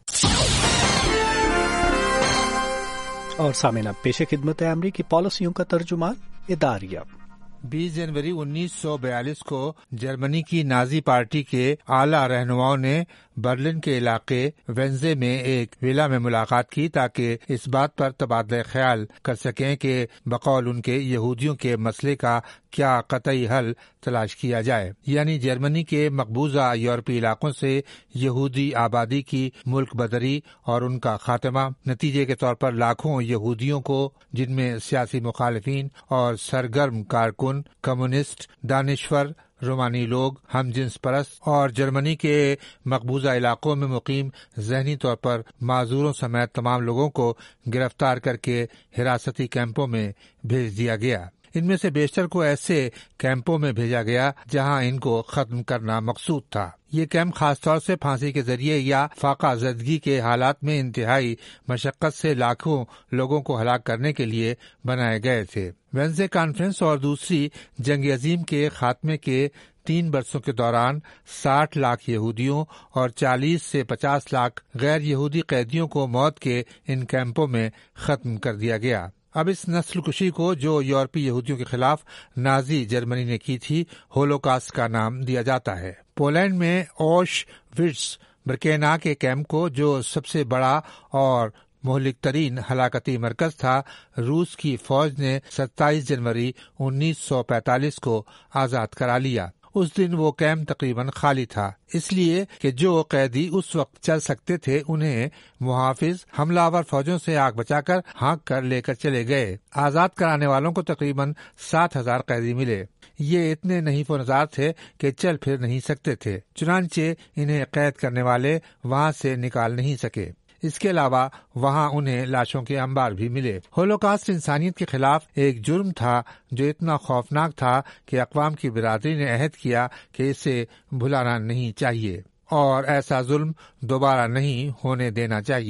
और सामेना पेशे खिदमत है अमरीकी पॉलिसियों का तर्जुमान इदारिया। बीस जनवरी उन्नीस सौ बयालीस को जर्मनी की नाजी पार्टी के आला रहनुमाओं ने बर्लिन के इलाके वेंजे में एक विला में मुलाकात की ताकि इस बात पर तबादला ख्याल कर सकें कि बकौल उनके यहूदियों के मसले का क्या कतई हल तलाश किया जाए, यानी जर्मनी के मकबूजा यूरोपीय इलाकों से यहूदी आबादी की मुल्क बदरी और उनका खात्मा। नतीजे के तौर पर लाखों यहूदियों को, जिनमें सियासी मुखालिफिन और सरगर्म कारकुन, कम्युनिस्ट, दानिश्वर, रोमानी लोग, हम जिन्स परस्त और जर्मनी के मकबूजा इलाकों में मुकीम जहनी तौर पर माजूरों समेत तमाम लोगों को गिरफ्तार करके हिरासती कैंपों में भेज दिया गया। इनमें से बेशतर को ऐसे कैंपों में भेजा गया जहां इनको खत्म करना मकसूद था। ये कैंप खासतौर से फांसी के जरिए या फाका जदगी के हालात में इंतहाई मशक्कत से लाखों लोगों को हलाक करने के लिए बनाए गए थे। वेंजे कॉन्फ्रेंस और दूसरी जंग अजीम के खात्मे के तीन बरसों के दौरान साठ लाख यहूदियों और चालीस से पचास लाख गैर यहूदी कैदियों को मौत के इन कैंपों में खत्म कर दिया गया। अब इस नस्लकुशी को, जो यूरोपीय यहूदियों के खिलाफ नाजी जर्मनी ने की थी, होलोकास्ट का नाम दिया जाता है। पोलैंड में ऑशविट्ज बर्केना के कैंप को, जो सबसे बड़ा और मोहलिक तरीन हलाकती मरकज था, रूस की फौज ने सत्ताईस जनवरी उन्नीस सौ पैंतालीस को आजाद करा लिया। उस दिन वो कैंप तकरीबन खाली था, इसलिए कि जो कैदी उस वक्त चल सकते थे उन्हें मुहाफिज हमलावर फौजों से आग बचाकर हाँक कर लेकर चले गए। आजाद कराने वालों को तकरीबन सात हजार कैदी मिले। ये इतने नहीं नज़ार थे कि चल फिर नहीं सकते थे, चुनांचे इन्हें कैद करने वाले वहाँ से निकाल नहीं सके। इसके अलावा वहाँ उन्हें लाशों के अंबार भी मिले। होलोकास्ट इंसानियत के खिलाफ एक जुर्म था जो इतना खौफनाक था कि अक़वाम की बिरादरी ने अहद किया कि इसे भुलाना नहीं चाहिए और ऐसा जुल्म दोबारा नहीं होने देना चाहिए।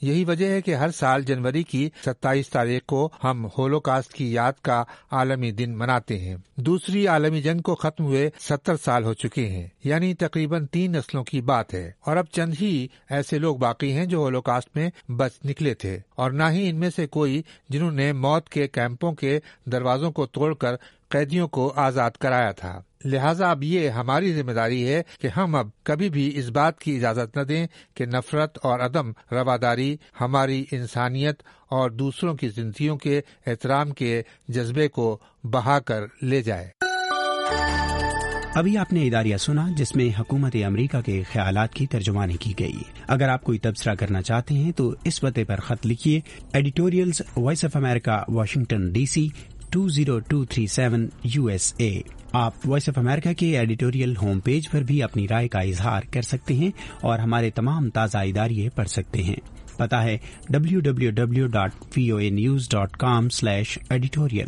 یہی وجہ ہے کہ ہر سال جنوری کی ستائیس تاریخ کو ہم ہولوکاسٹ کی یاد کا عالمی دن مناتے ہیں۔ دوسری عالمی جنگ کو ختم ہوئے ستر سال ہو چکے ہیں، یعنی تقریباً تین نسلوں کی بات ہے، اور اب چند ہی ایسے لوگ باقی ہیں جو ہولوکاسٹ میں بچ نکلے تھے، اور نہ ہی ان میں سے کوئی جنہوں نے موت کے کیمپوں کے دروازوں کو توڑ کر قیدیوں کو آزاد کرایا تھا۔ لہٰذا اب یہ ہماری ذمہ داری ہے کہ ہم اب کبھی بھی اس بات کی اجازت نہ دیں کہ نفرت اور عدم رواداری ہماری انسانیت اور دوسروں کی زندگیوں کے احترام کے جذبے کو بہا کر لے جائے۔ ابھی آپ نے اداریہ سنا جس میں حکومت امریکہ کے خیالات کی ترجمانی کی گئی۔ اگر آپ کوئی تبصرہ کرنا چاہتے ہیں تو اس پتے پر خط لکھیے، editorials voice of America, Washington D C two zero two three seven U S A. آپ وائس آف امریکہ کے ایڈیٹوریل ہوم پیج پر بھی اپنی رائے کا اظہار کر سکتے ہیں اور ہمارے تمام تازہ اداریے پڑھ سکتے ہیں۔ پتہ ہے W W W dot V O A news dot com slash editorial.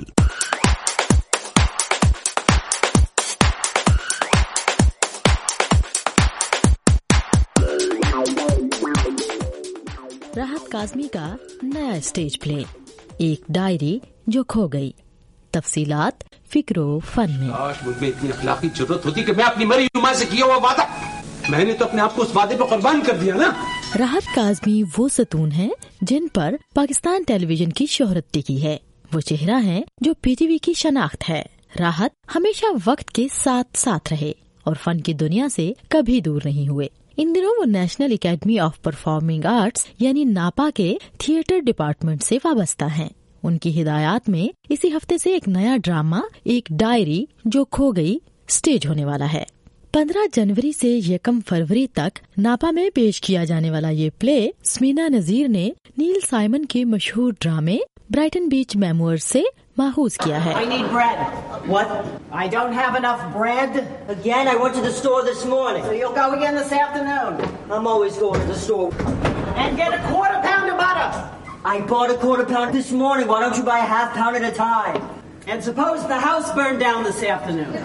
Rahat Kazmi کا نیا اسٹیج پلے، ایک ڈائری جو کھو گئی۔ تفصیلات فکر و فن میں۔ آج مجھ میں اتنی اخلاقی ضرورت ہوتی کہ میں اپنی مری ماں سے کیا ہوا وعدہ، میں نے تو اپنے آپ کو اس وعدے پہ قربان کر دیا نا۔ راحت کاظمی وہ ستون ہیں جن پر پاکستان ٹیلی ویژن کی شہرت ٹکی ہے، وہ چہرہ ہیں جو پی ٹی وی کی شناخت ہے۔ راحت ہمیشہ وقت کے ساتھ ساتھ رہے اور فن کی دنیا سے کبھی دور نہیں ہوئے۔ ان دنوں وہ national academy of performing arts یعنی ناپا کے تھیٹر ڈپارٹمنٹ سے وابستہ ہیں۔ ان کی ہدایات میں اسی ہفتے سے ایک نیا ڈرامہ، ایک ڈائری جو کھو گئی، سٹیج ہونے والا ہے۔ پندرہ جنوری سے یکم فروری تک ناپا میں پیش کیا جانے والا یہ پلے سمینا نذیر نے نیل سائمن کے مشہور ڈرامے برائٹن بیچ میموئرز سے ماخوذ کیا ہے۔ I need bread. What? I don't have enough bread. Again, I went to the store this morning. So you'll go again this afternoon? I'm always going to the store. And get a quarter pound of butter. I bought a quarter pound this morning. Why don't you buy a half pound at a time? And suppose the house burned down this afternoon?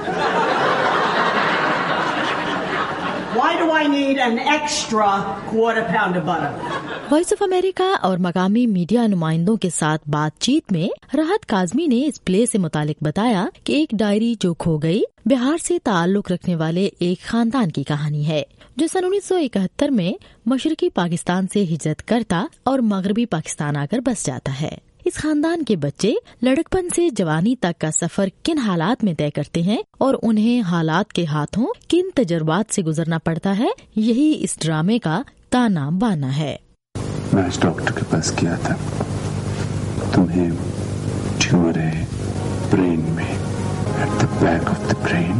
Why do I need an extra quarter pound of butter? Voice of America اور مقامی media نمائندوں کے ساتھ بات چیت میں راحت کاظمی نے اس پلے سے متعلق بتایا کہ ایک ڈائری جو کھو گئی بہار سے تعلق رکھنے والے ایک خاندان کی کہانی ہے جو سن انیس سو اکہتر میں مشرقی پاکستان سے ہجرت کرتا اور مغربی پاکستان آ کر بس جاتا ہے۔ اس خاندان کے بچے لڑکپن سے جوانی تک کا سفر کن حالات میں طے کرتے ہیں اور انہیں حالات کے ہاتھوں کن تجربات سے گزرنا پڑتا ہے، یہی اس ڈرامے کا تانا بانا ہے۔ میں آج ڈاکٹر کے پاس گیا تھا، تمہیں ٹیومر ہے برین میں، at the back of the brain,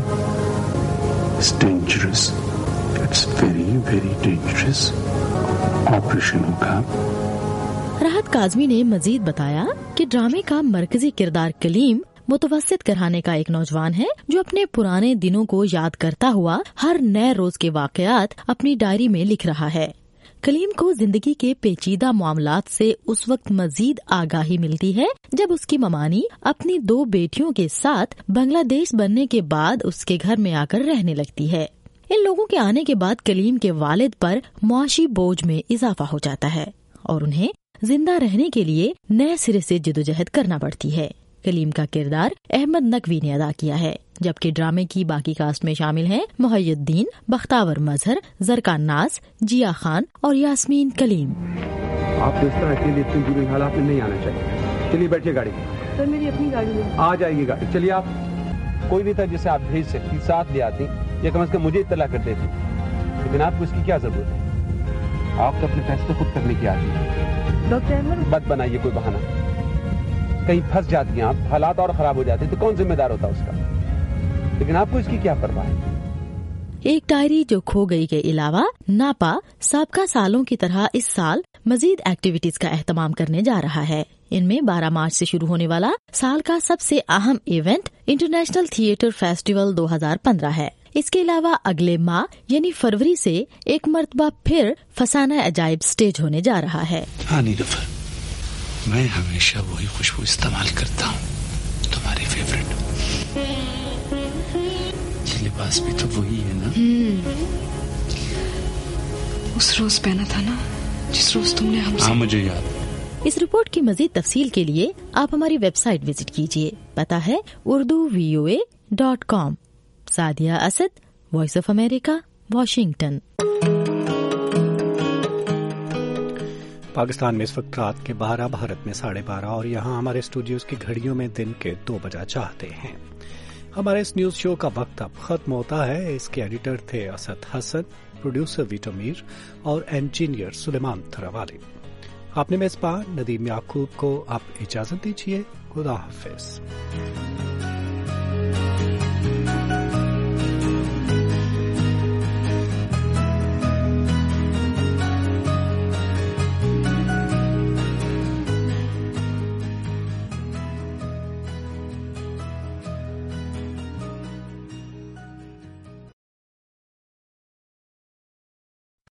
it's dangerous, it's very very dangerous, operation ہوگا۔ راحت کاظمی نے مزید بتایا کہ ڈرامے کا مرکزی کردار کلیم متوسط گھرانے کا ایک نوجوان ہے جو اپنے پرانے دنوں کو یاد کرتا ہوا ہر نئے روز کے واقعات اپنی ڈائری میں لکھ رہا ہے۔ کلیم کو زندگی کے پیچیدہ معاملات سے اس وقت مزید آگاہی ملتی ہے جب اس کی ممانی اپنی دو بیٹیوں کے ساتھ بنگلہ دیش بننے کے بعد اس کے گھر میں آ کر رہنے لگتی ہے۔ ان لوگوں کے آنے کے بعد کلیم کے والد پر معاشی بوجھ میں اضافہ ہو جاتا ہے اور انہیں زندہ رہنے کے لیے نئے سرے سے جدوجہد کرنا پڑتی ہے۔ کلیم کا کردار احمد نقوی نے ادا کیا ہے، جبکہ ڈرامے کی باقی کاسٹ میں شامل ہیں محی الدین، بختاور مظہر، زرکان ناز، جیا خان اور یاسمین کلیم۔ آپ اس طرح کے لیے اتنے برے حالات میں نہیں آنا چاہیے۔ چلیے بیٹھیے گاڑی میں۔ سر میری اپنی گاڑی ہے۔ آ جائے گی گاڑی۔ چلیے، آپ کوئی بھی تھا جسے آپ بھیج سکتی، ساتھ لے آتی یا کم از کم مجھے اطلاع کر دیتی، لیکن آپ کو اس کی کیا ضرورت ہے؟ آپ تو اپنے فیصلے خود کرنے کی عادی ہے۔ ڈاکٹر احمد مت بنائیے کوئی بہانہ، کہیں پھنس جاتی ہیں آپ، حالات اور خراب ہو جاتے ہیں تو کون ذمہ دار ہوتا اس کا؟ لیکن آپ کو اس کی کیا پرواہ ہے؟ ایک ڈائری جو کھو گئی کے علاوہ ناپا سابقہ سالوں کی طرح اس سال مزید ایکٹیویٹیز کا اہتمام کرنے جا رہا ہے۔ ان میں بارہ مارچ سے شروع ہونے والا سال کا سب سے اہم ایونٹ انٹرنیشنل تھیٹر فیسٹیول دو ہزار پندرہ ہے۔ اس کے علاوہ اگلے ماہ یعنی فروری سے ایک مرتبہ پھر فسانہ عجائب سٹیج ہونے جا رہا ہے۔ ہاں نیلوفر، میں ہمیشہ وہی خوشبو استعمال کرتا ہوں، تمہاری فیوریٹ۔ یہ لباس بھی تو وہی ہے نا؟ اس روز پہنا تھا نا जिस रोज तुमने हमसे। हाँ मुझे याद। इस रिपोर्ट की मजीद तफसील के लिए आप हमारी वेबसाइट विजिट कीजिए। पता है Urdu V O A dot com. Sadia Asad, voice of America, Washington. Pakistan में इस वक्त रात के बारह, भारत में साढ़े बारह और यहाँ हमारे स्टूडियोज की घड़ियों में दिन के दो बजा चाहते हैं। हमारे इस न्यूज शो का वक्त अब खत्म होता है। इसके एडिटर थे असद हसन, प्रोड्यूसर वीटो मीर और इंजीनियर सुलेमान थरावाली। अपने मेजबान नदीम याकूब को आप इजाजत दीजिए। खुदा हाफिज।